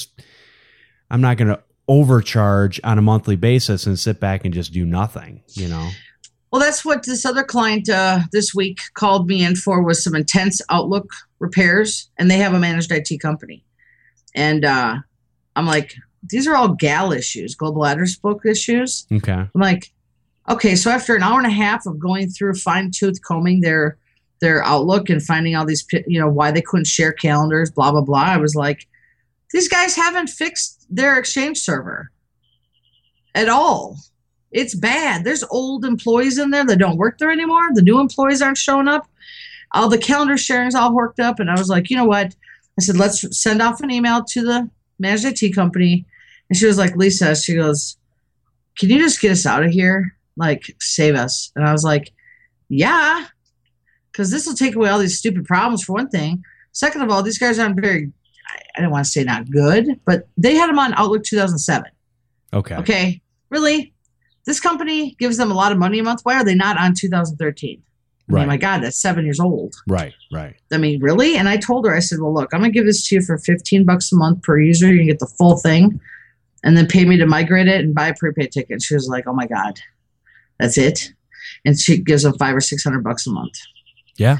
to overcharge on a monthly basis and sit back and just do nothing, Well, that's what this other client this week called me in for, was some intense Outlook repairs, and they have a managed IT company. And I'm like, these are all GAL issues, global address book issues. Okay. I'm like, okay, so after an hour and a half of going through fine-tooth combing their Outlook and finding all these, why they couldn't share calendars, blah, blah, blah, I was like, these guys haven't fixed their Exchange server at all. It's bad. There's old employees in there that don't work there anymore. The new employees aren't showing up. All the calendar sharing's all worked up. And I was like, you know what? I said, let's send off an email to the managed IT company. And she was like, Lisa, she goes, can you just get us out of here? Like, save us. And I was like, yeah, because this will take away all these stupid problems, for one thing. Second of all, these guys aren't very, I don't want to say not good, but they had them on Outlook 2007. Okay. Really? This company gives them a lot of money a month. Why are they not on 2013? I mean, my God, that's 7 years old. Right. I mean, really? And I told her, I said, well, look, I'm going to give this to you for $15 a month per user. You can get the full thing and then pay me to migrate it and buy a prepaid ticket. She was like, oh my God, that's it? And she gives them $500 or $600 a month. Yeah.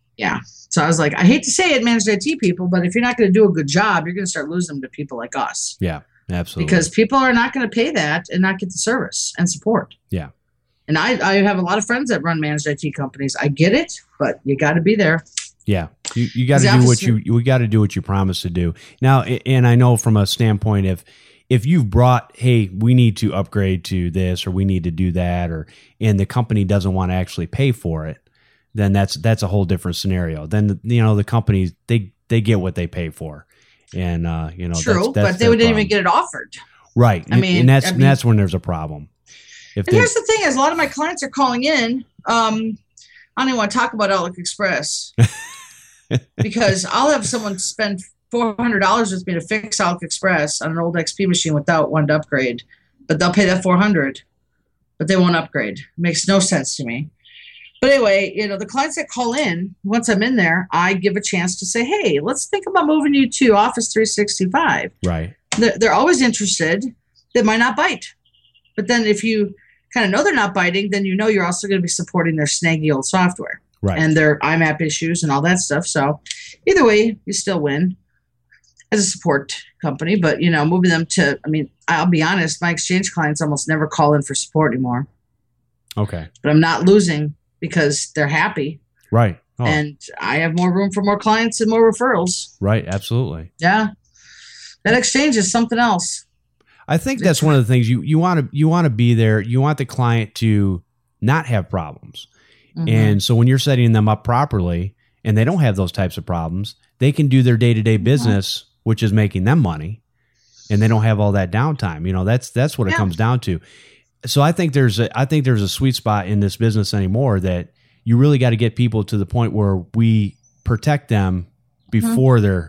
So I was like, I hate to say it, managed IT people, but if you're not going to do a good job, you're going to start losing them to people like us. Yeah, absolutely. Because people are not going to pay that and not get the service and support. Yeah. And I have a lot of friends that run managed IT companies. I get it, but you got to be there. Yeah, you got to do what you got to do what you promised to do. Now, and I know from a standpoint if you've brought, hey, we need to upgrade to this or we need to do that, and the company doesn't want to actually pay for it, then that's a whole different scenario. Then the companies they get what they pay for, and true, but they didn't even get it offered. Right. I mean, that's when there's a problem. If And here's the thing: is a lot of my clients are calling in. I don't even want to talk about Outlook Express because I'll have someone spend $400 with me to fix Outlook Express on an old XP machine without wanting to upgrade, but they'll pay that $400, but they won't upgrade. It makes no sense to me. But anyway, the clients that call in, once I'm in there, I give a chance to say, hey, let's think about moving you to Office 365. Right. They're always interested. They might not bite. But then if you kind of know they're not biting, then you're also going to be supporting their snaggy old software. Right. And their IMAP issues and all that stuff. So either way, you still win as a support company. But, moving them to, I'll be honest, my Exchange clients almost never call in for support anymore. Okay. But I'm not losing because they're happy. Right. Oh. And I have more room for more clients and more referrals. Right. Absolutely. Yeah. That Exchange is something else. I think that's one of the things you want to be there. You want the client to not have problems. Mm-hmm. And so when you're setting them up properly and they don't have those types of problems, they can do their day-to-day business, which is making them money, and they don't have all that downtime. That's what it comes down to. So I think there's a sweet spot in this business anymore that you really got to get people to the point where we protect them before they're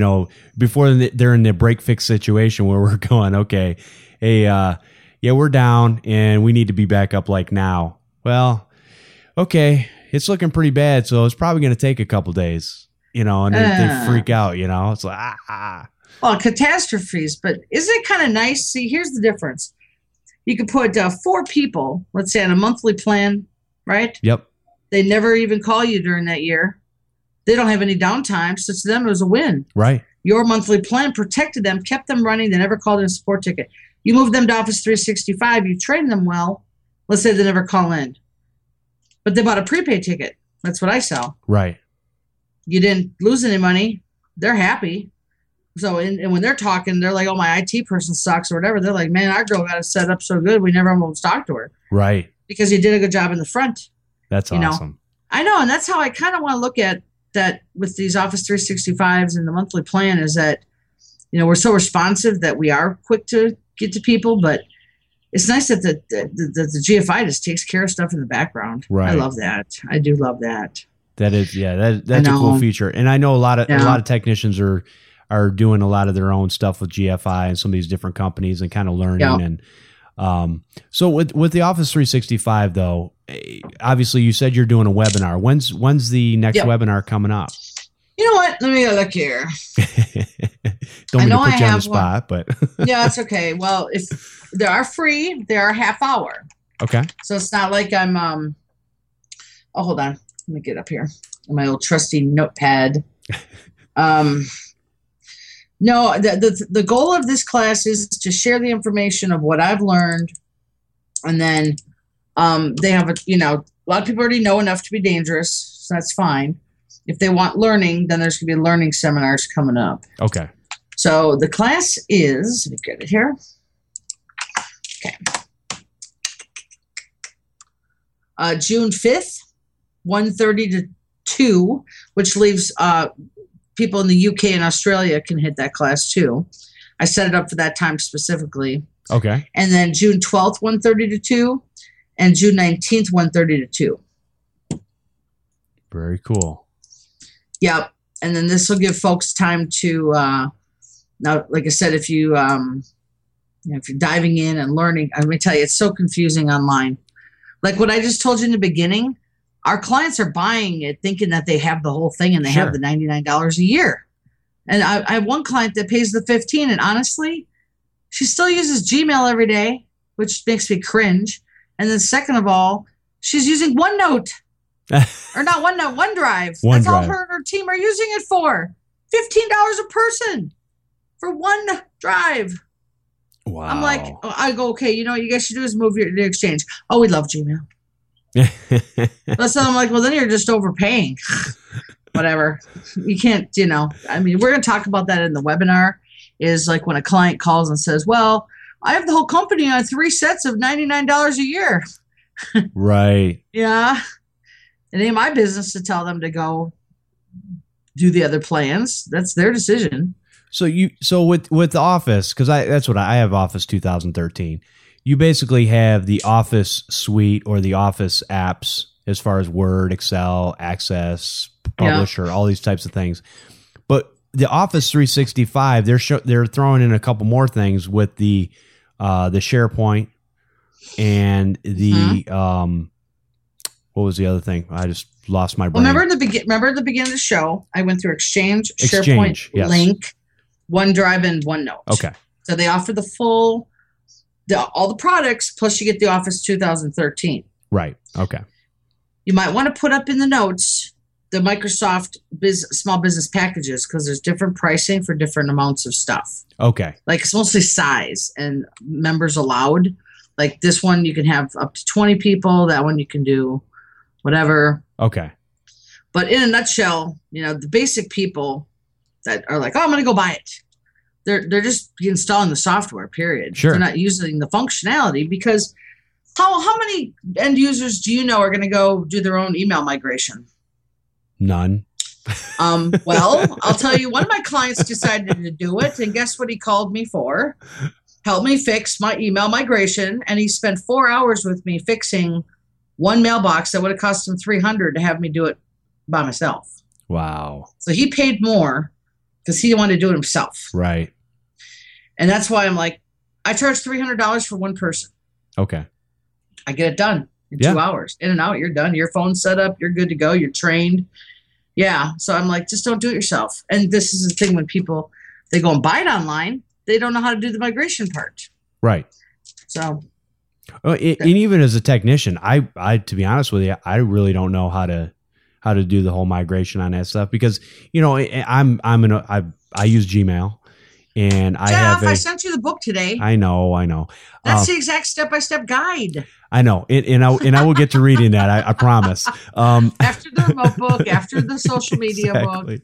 in the break fix situation where we're going, okay, hey, we're down and we need to be back up like now. Well, okay, it's looking pretty bad, so it's probably going to take a couple days, and they freak out, It's like, Well, catastrophes, but isn't it kind of nice? See, here's the difference. You could put 4 people, let's say, on a monthly plan, right? Yep. They never even call you during that year. They don't have any downtime, so to them it was a win. Right. Your monthly plan protected them, kept them running. They never called in a support ticket. You move them to Office 365. You train them well. Let's say they never call in. But they bought a prepaid ticket. That's what I sell. Right. You didn't lose any money. They're happy. So, and when they're talking, they're like, oh, my IT person sucks or whatever. They're like, man, our girl got it set up so good, we never almost talked to her. Right. Because you did a good job in the front. That's awesome. I know, and that's how I kind of want to look at that with these Office 365s and the monthly plan is that, we're so responsive that we are quick to get to people, but it's nice that the GFI just takes care of stuff in the background. Right. I love that. I do love that. That is, that's a cool feature. And I know a lot of technicians are doing a lot of their own stuff with GFI and some of these different companies and kind of learning. Yeah. And so with the Office 365 though, obviously you said you're doing a webinar. When's the next webinar coming up? You know what? Let me go look here. Don't mean to put you on the spot, but yeah, it's okay. Well, if they are free, they are half hour. Okay. So it's not like I'm oh, hold on. Let me get up here on my old trusty notepad. No, the goal of this class is to share the information of what I've learned, and then they have a lot of people already know enough to be dangerous, so that's fine. If they want learning, then there's going to be learning seminars coming up. Okay. So the class is, let me get it here. Okay. June 5th, 1:30 to 2, which leaves people in the UK and Australia can hit that class too. I set it up for that time specifically. Okay. And then June 12th, 1:30 to 2, and June 19th, 1:30 to 2. Very cool. Yep. And then this will give folks time to, now, like I said, if you, if you're diving in and learning, let me tell you, it's so confusing online. Like what I just told you in the beginning, our clients are buying it thinking that they have the whole thing and they have the $99 a year. And I have one client that pays the $15, and honestly, she still uses Gmail every day, which makes me cringe. And then second of all, she's using OneNote. Or not OneNote, OneDrive. That's all her and her team are using it for. $15 a person for OneDrive. Wow. I'm like, I go, okay, you know what you guys should do is move your to Exchange. Oh, we love Gmail. So I'm like, well, then you're just overpaying. Whatever. You can't, we're going to talk about that in the webinar, is like when a client calls and says, well, I have the whole company on 3 sets of $99 a year. Right. Yeah. It ain't my business to tell them to go do the other plans. That's their decision. So with the Office, because that's what I have, Office 2013. you basically have the Office suite or the Office apps as far as Word, Excel, Access, Publisher, all these types of things. But the Office 365, they're throwing in a couple more things with the SharePoint and the what was the other thing? I just lost my brain. Well, remember at the beginning of the show, I went through Exchange, SharePoint, yes. Link, OneDrive, and OneNote. Okay. So they offer all the products, plus you get the Office 2013. Right. Okay. You might want to put up in the notes the Microsoft small business packages, because there's different pricing for different amounts of stuff. Okay. Like it's mostly size and members allowed. Like this one, you can have up to 20 people. That one you can do whatever. Okay. But in a nutshell, the basic people that are like, oh, I'm going to go buy it. They're just installing the software, period. Sure. They're not using the functionality, because how many end users do you know are going to go do their own email migration? None. Well, I'll tell you, one of my clients decided to do it, and guess what he called me for? Help me fix my email migration, and he spent 4 hours with me fixing one mailbox that would have cost him $300 to have me do it by myself. Wow. So he paid more because he wanted to do it himself. Right. And that's why I'm like, I charge $300 for one person. Okay. I get it done in 2 hours. In and out, you're done. Your phone's set up. You're good to go. You're trained. Yeah. So I'm like, just don't do it yourself. And this is the thing, when people, they go and buy it online, they don't know how to do the migration part. Right. So. And even as a technician, I to be honest with you, I really don't know how to do the whole migration on that stuff, because I use Gmail. And I sent you the book today. I know. That's the exact step-by-step guide. I know. And I will get to reading that. I promise. After the remote book, after the social media book.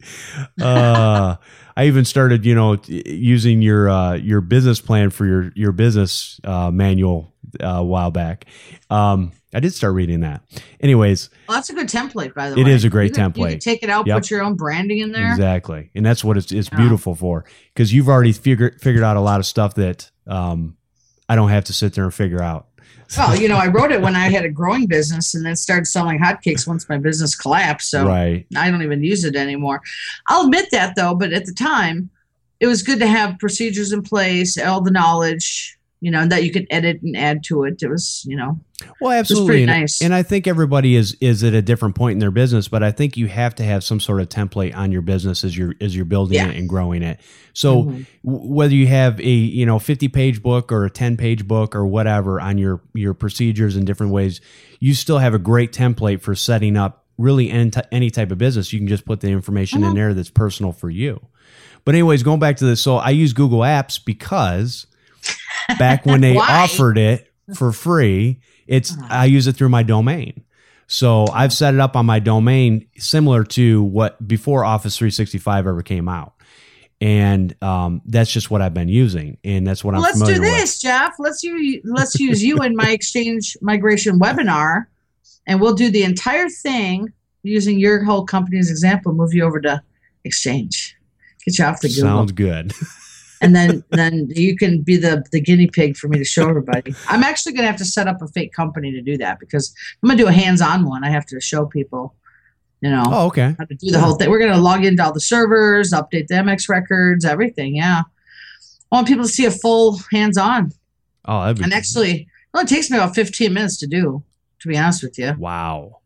I even started, using your business plan for your business manual a while back. I did start reading that. Anyways. Well, that's a good template, by the way. It is a great template. You can take it out, put your own branding in there. Exactly. And that's what it's beautiful for, because you've already figured out a lot of stuff that I don't have to sit there and figure out. Well, I wrote it when I had a growing business, and then started selling hotcakes once my business collapsed. So right. I don't even use it anymore. I'll admit that, though. But at the time, it was good to have procedures in place, all the knowledge, that you could edit and add to it. It was, well, absolutely. It was pretty nice. And I think everybody is at a different point in their business, but I think you have to have some sort of template on your business as you're building it and growing it. So whether you have a 50-page book or a 10-page book or whatever on your procedures in different ways, you still have a great template for setting up really any type of business. You can just put the information in there that's personal for you. But anyways, going back to this, so I use Google Apps because back when they offered it for free, I use it through my domain. So I've set it up on my domain similar to what before Office 365 ever came out. And that's just what I've been using. And that's what I'm familiar with. Let's do this, Jeff. Let's use you in my Exchange migration webinar, and we'll do the entire thing using your whole company's example, move you over to Exchange. Get you off the Google. Sounds good. And then you can be the guinea pig for me to show everybody. I'm actually going to have to set up a fake company to do that, because I'm going to do a hands-on one. I have to show people, how to do the whole thing. We're going to log into all the servers, update the MX records, everything. Yeah. I want people to see a full hands-on. Oh, that'd be And actually, it only takes me about 15 minutes to do, to be honest with you. Wow.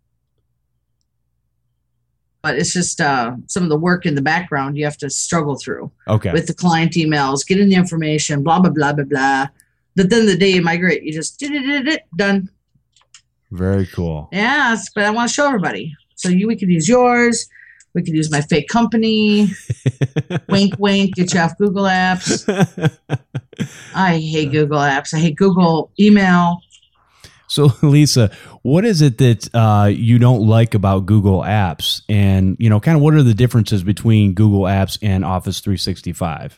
But it's just some of the work in the background you have to struggle through. Okay. With the client emails, getting the information, blah, blah, blah, blah, blah. But then the day you migrate, you just done. Very cool. Yes, but I want to show everybody. So we could use yours. We could use my fake company. Wink, wink. Get you off Google Apps. I hate Google Apps. I hate Google email. So, Lisa, what is it that you don't like about Google Apps? And, kind of what are the differences between Google Apps and Office 365?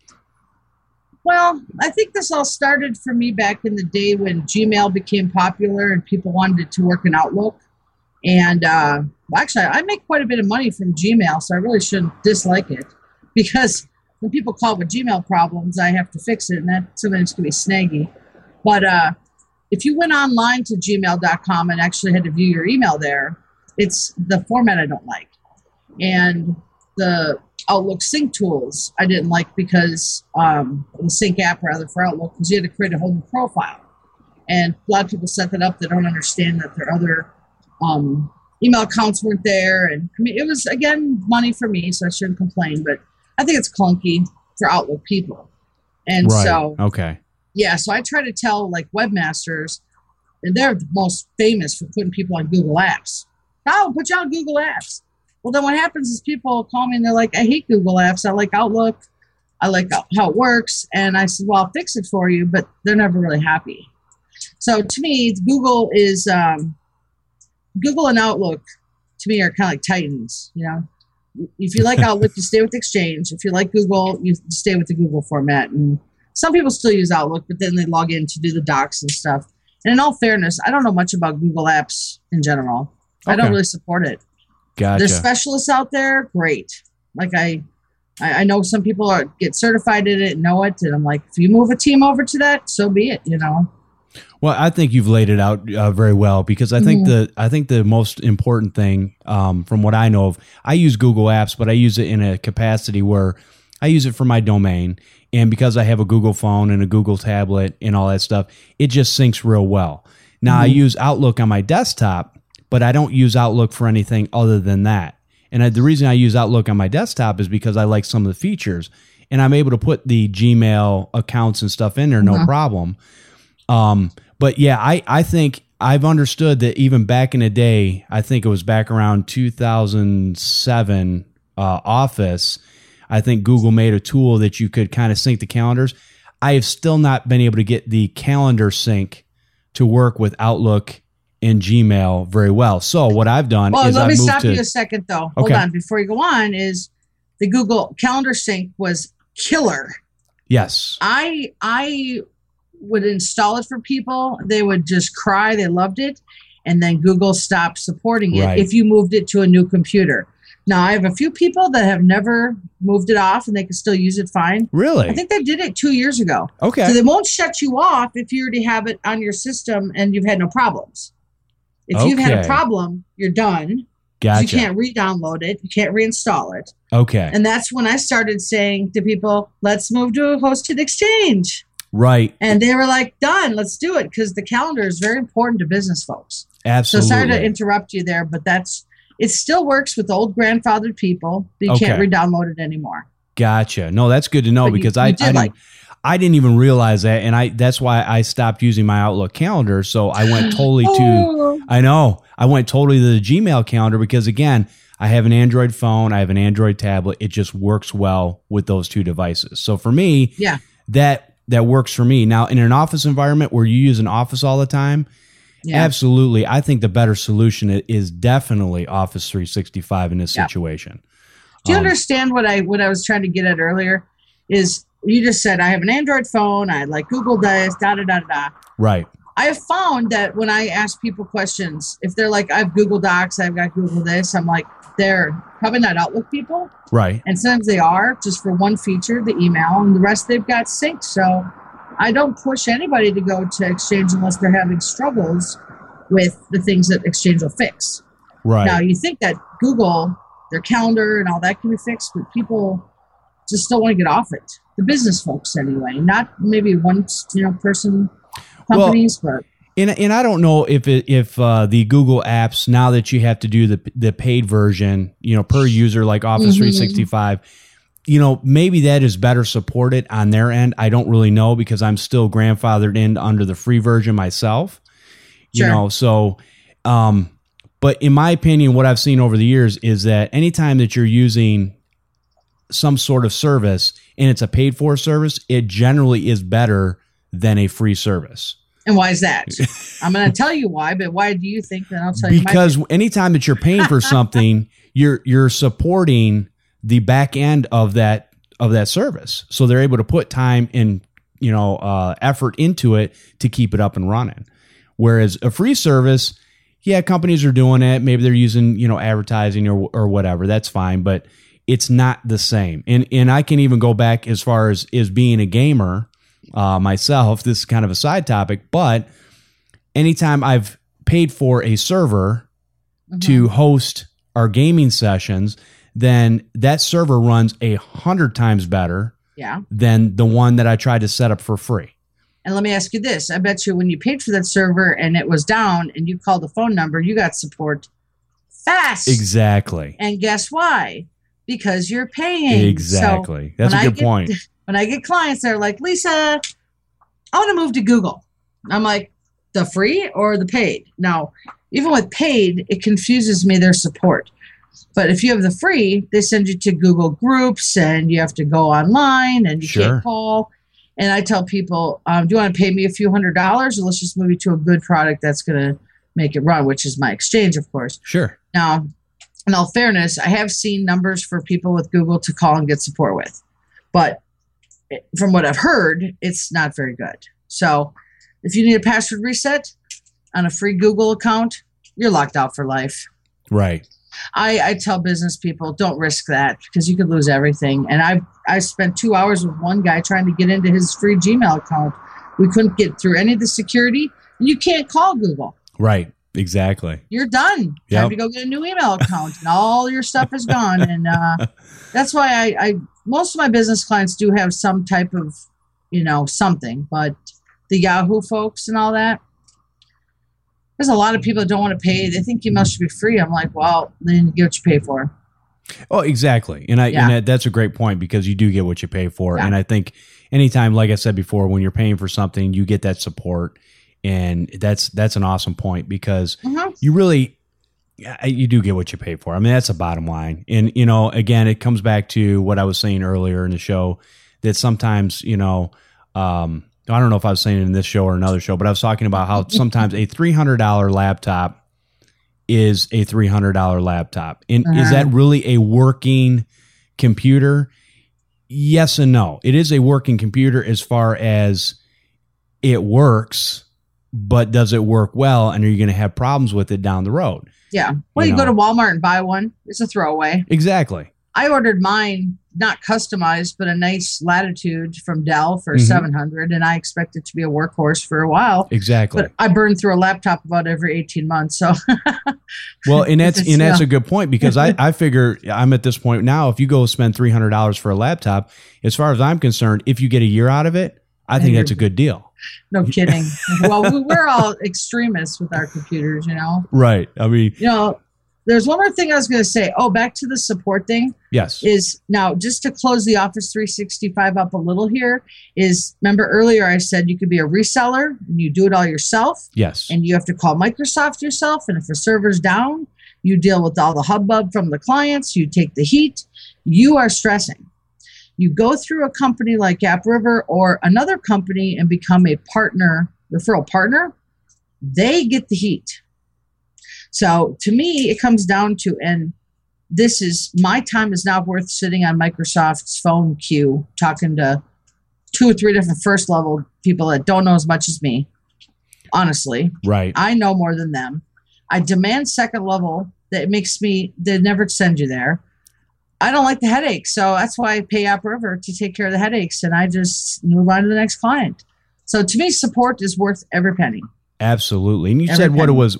Well, I think this all started for me back in the day when Gmail became popular and people wanted it to work in Outlook. And actually, I make quite a bit of money from Gmail, so I really shouldn't dislike it. Because when people call with Gmail problems, I have to fix it, and that sometimes can be snaggy. But if you went online to gmail.com and actually had to view your email there, it's the format I don't like. And the Outlook sync tools I didn't like because the sync app rather for Outlook, because you had to create a whole new profile. And a lot of people set that up. They don't understand that their other email accounts weren't there. And I mean, it was, again, money for me, so I shouldn't complain. But I think it's clunky for Outlook people. And so, okay. Yeah, so I try to tell like webmasters, and they're the most famous for putting people on Google Apps. I'll put you on Google Apps. Well, then what happens is people call me and they're like, I hate Google Apps. I like Outlook. I like how it works. And I said, well, I'll fix it for you, but they're never really happy. So to me, Google is Google and Outlook to me are kind of like titans. You know, if you like Outlook, you stay with Exchange. If you like Google, you stay with the Google format. And some people still use Outlook, but then they log in to do the docs and stuff. And in all fairness, I don't know much about Google Apps in general. I don't really support it. Gotcha. There's specialists out there, great. Like I know some people get certified in it and know it, and I'm like, if you move a team over to that, so be it. You know. Well, I think you've laid it out very well, because I think the most important thing, from what I know of, I use Google Apps, but I use it in a capacity where I use it for my domain, and because I have a Google phone and a Google tablet and all that stuff, it just syncs real well. Now I use Outlook on my desktop, but I don't use Outlook for anything other than that. And the reason I use Outlook on my desktop is because I like some of the features, and I'm able to put the Gmail accounts and stuff in there, no problem. But yeah, I think I've understood that even back in the day, I think it was back around 2007 Office, I think Google made a tool that you could kind of sync the calendars. I have still not been able to get the calendar sync to work with Outlook and Gmail very well. So what I've done is let I've me moved stop to, you a second though. Okay. Hold on before you go on. Is the Google Calendar Sync was killer. Yes. I would install it for people. They would just cry. They loved it. And then Google stopped supporting it if you moved it to a new computer. Now, I have a few people that have never moved it off, and they can still use it fine. Really? I think they did it 2 years ago. Okay. So they won't shut you off if you already have it on your system and you've had no problems. If you've had a problem, you're done. Gotcha. You can't re-download it. You can't reinstall it. Okay. And that's when I started saying to people, let's move to a hosted exchange. Right. And they were like, done, let's do it, because the calendar is very important to business folks. Absolutely. So sorry to interrupt you there, but it still works with old grandfathered people, but you can't re-download it anymore. Gotcha. No, that's good to know, But because you I didn't even realize that, and that's why I stopped using my Outlook calendar. So I went totally to the Gmail calendar, because again, I have an Android phone, I have an Android tablet. It just works well with those two devices. So for me, that works for me. Now, in an office environment where you use an Office all the time, absolutely, I think the better solution is definitely Office 365 in this situation. Do you understand what I was trying to get at earlier? Is you just said I have an Android phone, I like Google this, da-da-da-da-da. Right. I have found that when I ask people questions, if they're like, I have Google Docs, I've got Google this, I'm like, they're probably not Outlook people. Right. And sometimes they are, just for one feature, the email, and the rest they've got synced. So I don't push anybody to go to Exchange unless they're having struggles with the things that Exchange will fix. Right. Now, you think that Google, their calendar and all that can be fixed, but people just don't want to get off it. The business folks, anyway, not maybe one person companies, but. And I don't know if the Google apps, now that you have to do the paid version, per user, like Office 365, maybe that is better supported on their end. I don't really know, because I'm still grandfathered in under the free version myself. Sure. But in my opinion, what I've seen over the years is that anytime that you're using some sort of service and it's a paid for service, it generally is better than a free service. And why is that? I'm going to tell you why, but why do you think that? I'll tell you. Because anytime that you're paying for something, you're supporting the back end of that service, so they're able to put time and effort into it to keep it up and running. Whereas a free service, companies are doing it. Maybe they're using advertising or whatever. That's fine, but it's not the same. And I can even go back as far as being a gamer. myself. This is kind of a side topic, but anytime I've paid for a server to host our gaming sessions, then that server runs 100 times better than the one that I tried to set up for free. And let me ask you this. I bet you when you paid for that server and it was down and you called the phone number, you got support fast. Exactly. And guess why? Because you're paying. Exactly. So that's a good point. When I get clients, they're like, Lisa, I want to move to Google. I'm like, the free or the paid? Now, even with paid, it confuses me, their support. But if you have the free, they send you to Google Groups and you have to go online and you can't call. And I tell people, do you want to pay me a few $100s, or let's just move you to a good product that's going to make it run, which is my exchange, of course. Sure. Now, in all fairness, I have seen numbers for people with Google to call and get support with. But from what I've heard, it's not very good. So if you need a password reset on a free Google account, you're locked out for life. Right. I tell business people, don't risk that because you could lose everything. And I spent 2 hours with one guy trying to get into his free Gmail account. We couldn't get through any of the security. You can't call Google. Right. Exactly. You're done. Time to go get a new email account and all your stuff is gone. And that's why I most of my business clients do have some type of, something. But the Yahoo folks and all that, there's a lot of people that don't want to pay. They think email should be free. I'm like, well, then you get what you pay for. Oh, exactly. And that's a great point because you do get what you pay for. Yeah. And I think anytime, like I said before, when you're paying for something, you get that support. And that's an awesome point because you really, you do get what you pay for. I mean, that's the bottom line. And, again, it comes back to what I was saying earlier in the show that sometimes, I don't know if I was saying it in this show or another show, but I was talking about how sometimes a $300 laptop is a $300 laptop. And is that really a working computer? Yes and no. It is a working computer as far as it works, but does it work well? And are you going to have problems with it down the road? Yeah. Well, you go to Walmart and buy one. It's a throwaway. Exactly. I ordered mine, not customized, but a nice Latitude from Dell for $700, and I expect it to be a workhorse for a while. Exactly. But I burn through a laptop about every 18 months. So, well, and that's a good point because I figure I'm at this point now. If you go spend $300 for a laptop, as far as I'm concerned, if you get a year out of it, I think that's a good deal. No kidding. Well, we're all extremists with our computers, Right. I mean, there's one more thing I was going to say. Oh, back to the support thing. Yes. Is now just to close the Office 365 up a little here is, remember earlier I said you could be a reseller and you do it all yourself. Yes. And you have to call Microsoft yourself. And if a server's down, you deal with all the hubbub from the clients. You take the heat. You are stressing. You go through a company like AppRiver or another company and become a referral partner. They get the heat. So to me, it comes down to, and my time is now worth sitting on Microsoft's phone queue, talking to 2 or 3 different first level people that don't know as much as me. Honestly. Right. I know more than them. I demand second level that they never send you there. I don't like the headaches. So that's why I pay AppRiver to take care of the headaches. And I just move on to the next client. So to me, support is worth every penny. Absolutely. And you said what it was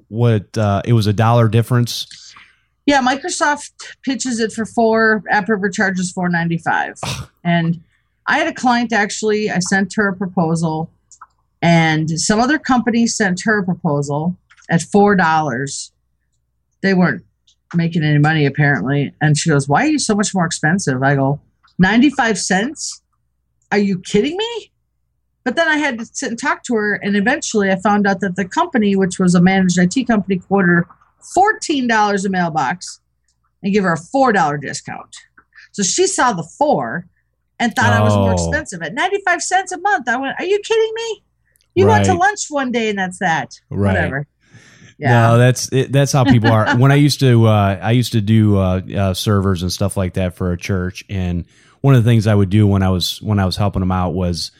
a $1 difference. Yeah, Microsoft pitches it for $4. AppRiver charges $4.95. And I had a client actually. I sent her a proposal, and some other company sent her a proposal at $4. They weren't making any money apparently, and she goes, "Why are you so much more expensive?" I go, 95 cents? Are you kidding me? But then I had to sit and talk to her, and eventually I found out that the company, which was a managed IT company, quoted her $14 a mailbox and give her a $4 discount. So she saw the 4 and thought I was more expensive at 95 cents a month. I went, "Are you kidding me? You went to lunch one day and that's that." Right. Whatever. Yeah. No, that's how people are. When I used to do servers and stuff like that for a church, and one of the things I would do when I was helping them out was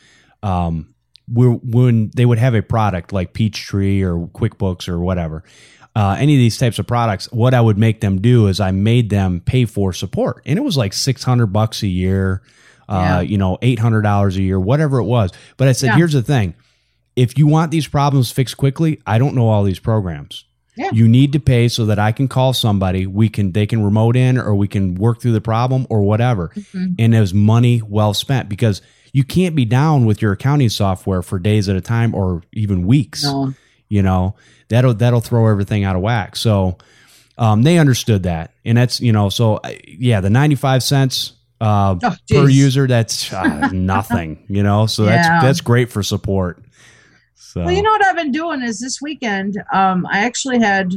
when they would have a product like Peachtree or QuickBooks or whatever, any of these types of products, what I would make them do is I made them pay for support, and it was like $600 a year. $800 a year, whatever it was. But I said, here's the thing. If you want these problems fixed quickly, I don't know all these programs. Yeah. You need to pay so that I can call somebody. They can remote in, or we can work through the problem or whatever. Mm-hmm. And it was money well spent, because you can't be down with your accounting software for days at a time or even weeks. No. That'll throw everything out of whack. So they understood that. And that's, the 95 cents per user, that's nothing, so that's great for support. So. Well, what I've been doing is this weekend, I actually had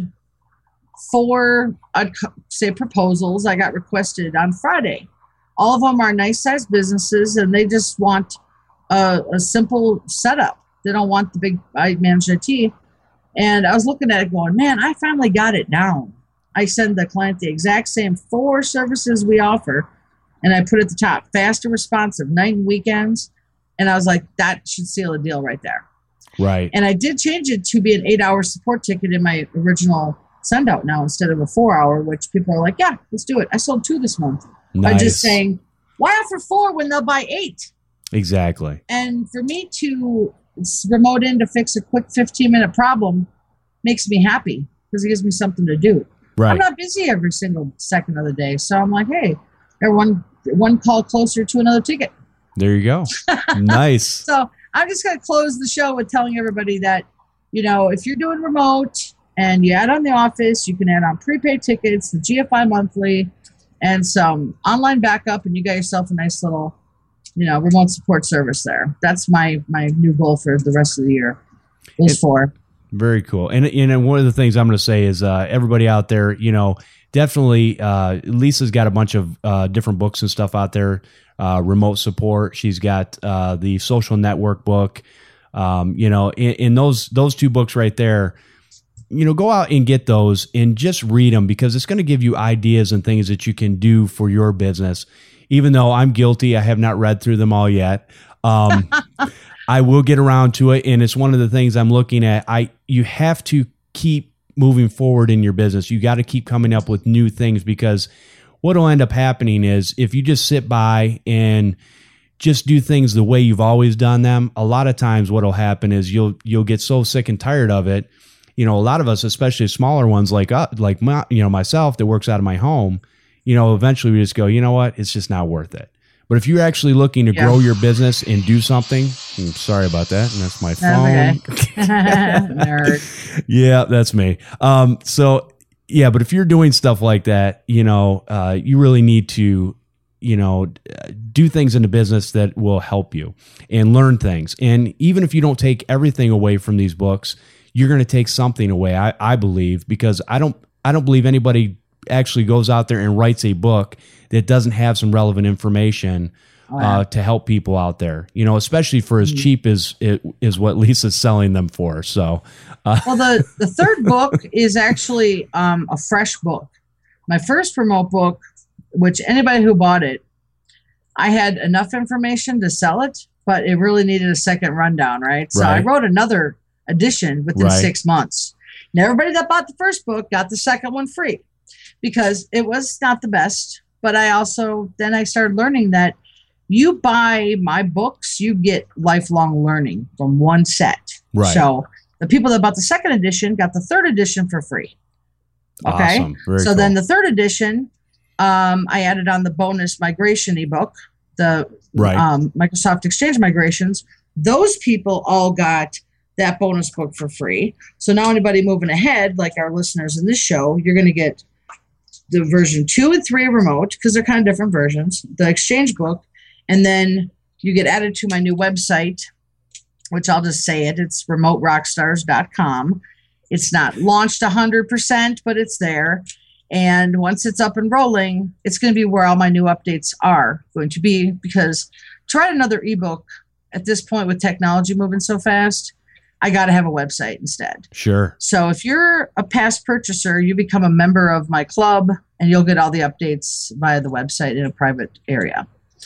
4, I'd say, proposals I got requested on Friday. All of them are nice-sized businesses, and they just want a simple setup. They don't want the big, I manage IT. And I was looking at it going, man, I finally got it down. I send the client the exact same 4 services we offer, and I put at the top, fast and responsive, night and weekends. And I was like, that should seal a deal right there. Right. And I did change it to be an 8-hour support ticket in my original send out now instead of a 4-hour, which people are like, yeah, let's do it. I sold 2 this month. Nice. By just saying, why offer 4 when they'll buy 8? Exactly. And for me to remote in to fix a quick 15-minute problem makes me happy, because it gives me something to do. Right. I'm not busy every single second of the day. So I'm like, hey, everyone, one call closer to another ticket. There you go. Nice. So I'm just going to close the show with telling everybody that, if you're doing remote and you add on the office, you can add on prepaid tickets, the GFI monthly, and some online backup, and you got yourself a nice little, remote support service there. That's my new goal for the rest of the year. Those 4. Very cool. And one of the things I'm going to say is everybody out there, definitely Lisa's got a bunch of different books and stuff out there. Remote support. She's got the social network book. In those 2 books right there, go out and get those and just read them, because it's going to give you ideas and things that you can do for your business. Even though I'm guilty, I have not read through them all yet. I will get around to it, and it's one of the things I'm looking at. You have to keep moving forward in your business. You got to keep coming up with new things, because what will end up happening is if you just sit by and just do things the way you've always done them, a lot of times what will happen is you'll get so sick and tired of it. A lot of us, especially smaller ones like myself that works out of my home, eventually we just go, you know what, it's just not worth it. But if you're actually looking to grow your business and do something, I'm sorry about that, and that's my phone. Okay. Nerd. Yeah, that's me. But if you're doing stuff like that, you really need to, do things in the business that will help you and learn things. And even if you don't take everything away from these books, you're going to take something away, I believe, because I don't believe anybody actually goes out there and writes a book that doesn't have some relevant information to help people out there, especially for as cheap as what Lisa's selling them for. So, well, the 3rd book is actually a fresh book. My first remote book, which anybody who bought it, I had enough information to sell it, but it really needed a second rundown, right? So I wrote another edition within 6 months. Now, everybody that bought the first book got the second one free, because it was not the best. But I started learning that you buy my books, you get lifelong learning from one set. Right. So the people that bought the second edition got the 3rd edition for free. Okay. Awesome. Very cool. Then the 3rd edition, I added on the bonus migration ebook, the Microsoft Exchange migrations. Those people all got that bonus book for free. So now anybody moving ahead, like our listeners in this show, you're going to get the version 2 and 3 remote, because they're kind of different versions, the Exchange book, and then you get added to my new website, which I'll just say it's remoterockstars.com. It's not launched 100%, but it's there. And once it's up and rolling, it's going to be where all my new updates are going to be, because to write another ebook at this point with technology moving so fast, I got to have a website instead. Sure. So if you're a past purchaser, you become a member of my club, and you'll get all the updates via the website in a private area.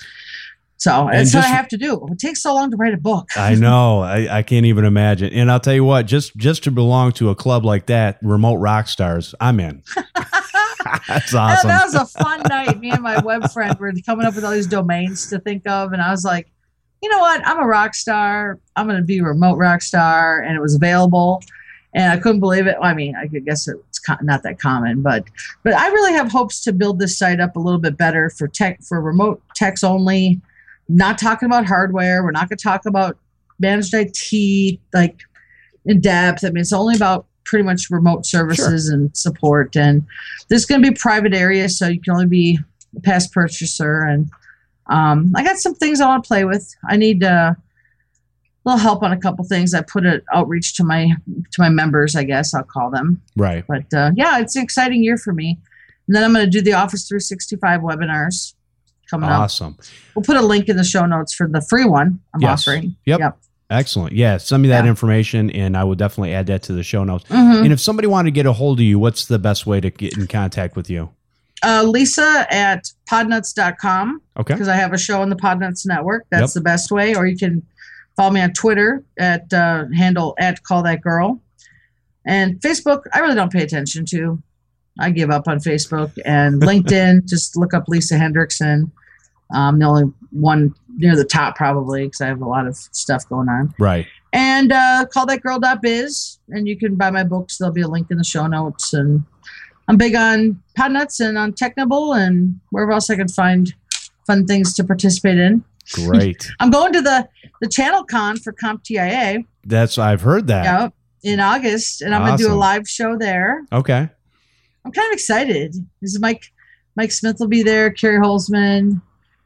So that's what I have to do. It takes so long to write a book. I know. I can't even imagine. And I'll tell you what, just to belong to a club like that, Remote Rockstars, I'm in. That's awesome. That was a fun night. Me and my web friend were coming up with all these domains to think of, and I was like, you know what? I'm a rock star. I'm going to be a remote rock star, and it was available, and I couldn't believe it. Well, I mean, I guess it's not that common, but I really have hopes to build this site up a little bit better for remote techs only. Not talking about hardware. We're not going to talk about managed IT like in depth. I mean, it's only about pretty much remote services and support. And there's going to be private areas, so you can only be a past purchaser. And I got some things I want to play with. I need a little help on a couple things. I put an outreach to my members, I guess I'll call them. Right. But yeah, it's an exciting year for me. And then I'm going to do the Office 365 webinars coming up. Awesome. We'll put a link in the show notes for the free one I'm offering. Yep. Excellent. Yeah. Send me that information, and I will definitely add that to the show notes. Mm-hmm. And if somebody wanted to get a hold of you, what's the best way to get in contact with you? Lisa at podnuts.com. Okay. Because I have a show on the Podnuts Network. That's the best way. Or you can follow me on Twitter at handle at Call That Girl. And Facebook, I really don't pay attention to. I give up on Facebook. And LinkedIn, just look up Lisa Hendrickson. The only one near the top probably because I have a lot of stuff going on. Right. And callthatgirl.biz, and you can buy my books. There'll be a link in the show notes. And I'm big on Podnuts and on Technibble and wherever else I can find fun things to participate in. Great. I'm going to the ChannelCon for CompTIA. I've heard that. In August, and I'm going to do a live show there. Okay. I'm kind of excited. This is Mike Smith will be there, Carrie Holzman,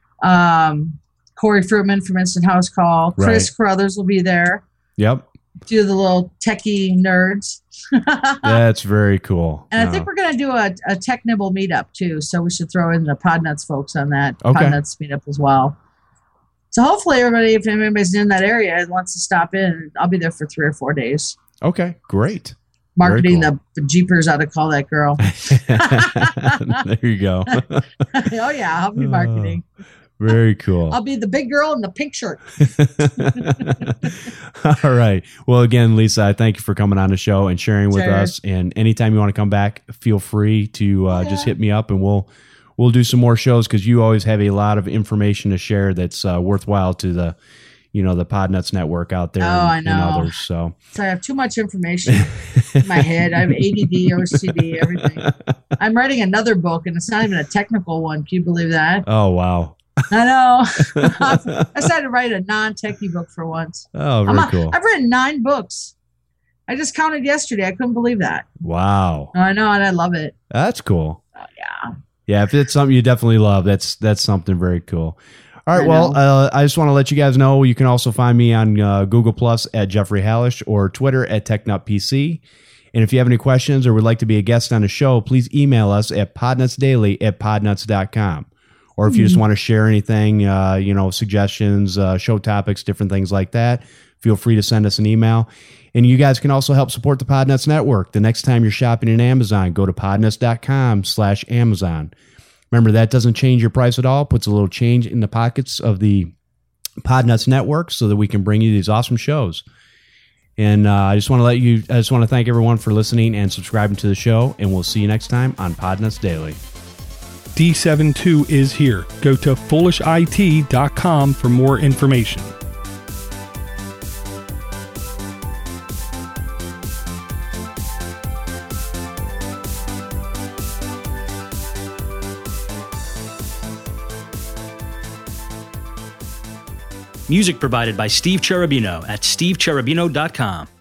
Corey Fruitman from Instant House Call, Chris Carruthers will be there. Yep. Do the little techie nerds. That's very cool. And I think we're going to do a Technibble meetup too, so we should throw in the Podnuts folks on that Podnuts meetup as well. So hopefully everybody, if anybody's in that area and wants to stop in, I'll be there for 3 or 4 days. Okay, great. Marketing the Jeepers out of Call That Girl. There you go. Oh yeah, I'll be marketing. Very cool. I'll be the big girl in the pink shirt. All right. Well, again, Lisa, I thank you for coming on the show and sharing with us. And anytime you want to come back, feel free to just hit me up, and we'll do some more shows because you always have a lot of information to share that's worthwhile to the Podnuts Network out there. I know. And others. So I have too much information in my head. I have ADD, OCD, everything. I'm writing another book, and it's not even a technical one. Can you believe that? Oh, wow. I know. I decided to write a non-techie book for once. Oh, very cool. I've written 9 books. I just counted yesterday. I couldn't believe that. Wow. I know, and I love it. That's cool. Oh, yeah. Yeah, if it's something you definitely love, that's something very cool. All right, well, I just want to let you guys know you can also find me on Google Plus at Jeffrey Hallish or Twitter at TechNutPC. And if you have any questions or would like to be a guest on the show, please email us at podnutsdaily@podnuts.com. Or if you just want to share anything, suggestions, show topics, different things like that, feel free to send us an email. And you guys can also help support the Podnuts Network. The next time you're shopping in Amazon, go to podnuts.com/Amazon. Remember, that doesn't change your price at all. Puts a little change in the pockets of the Podnuts Network so that we can bring you these awesome shows. And I just want to thank everyone for listening and subscribing to the show. And we'll see you next time on Podnuts Daily. D72 is here. Go to foolishit.com for more information. Music provided by Steve Cherubino at stevecherubino.com.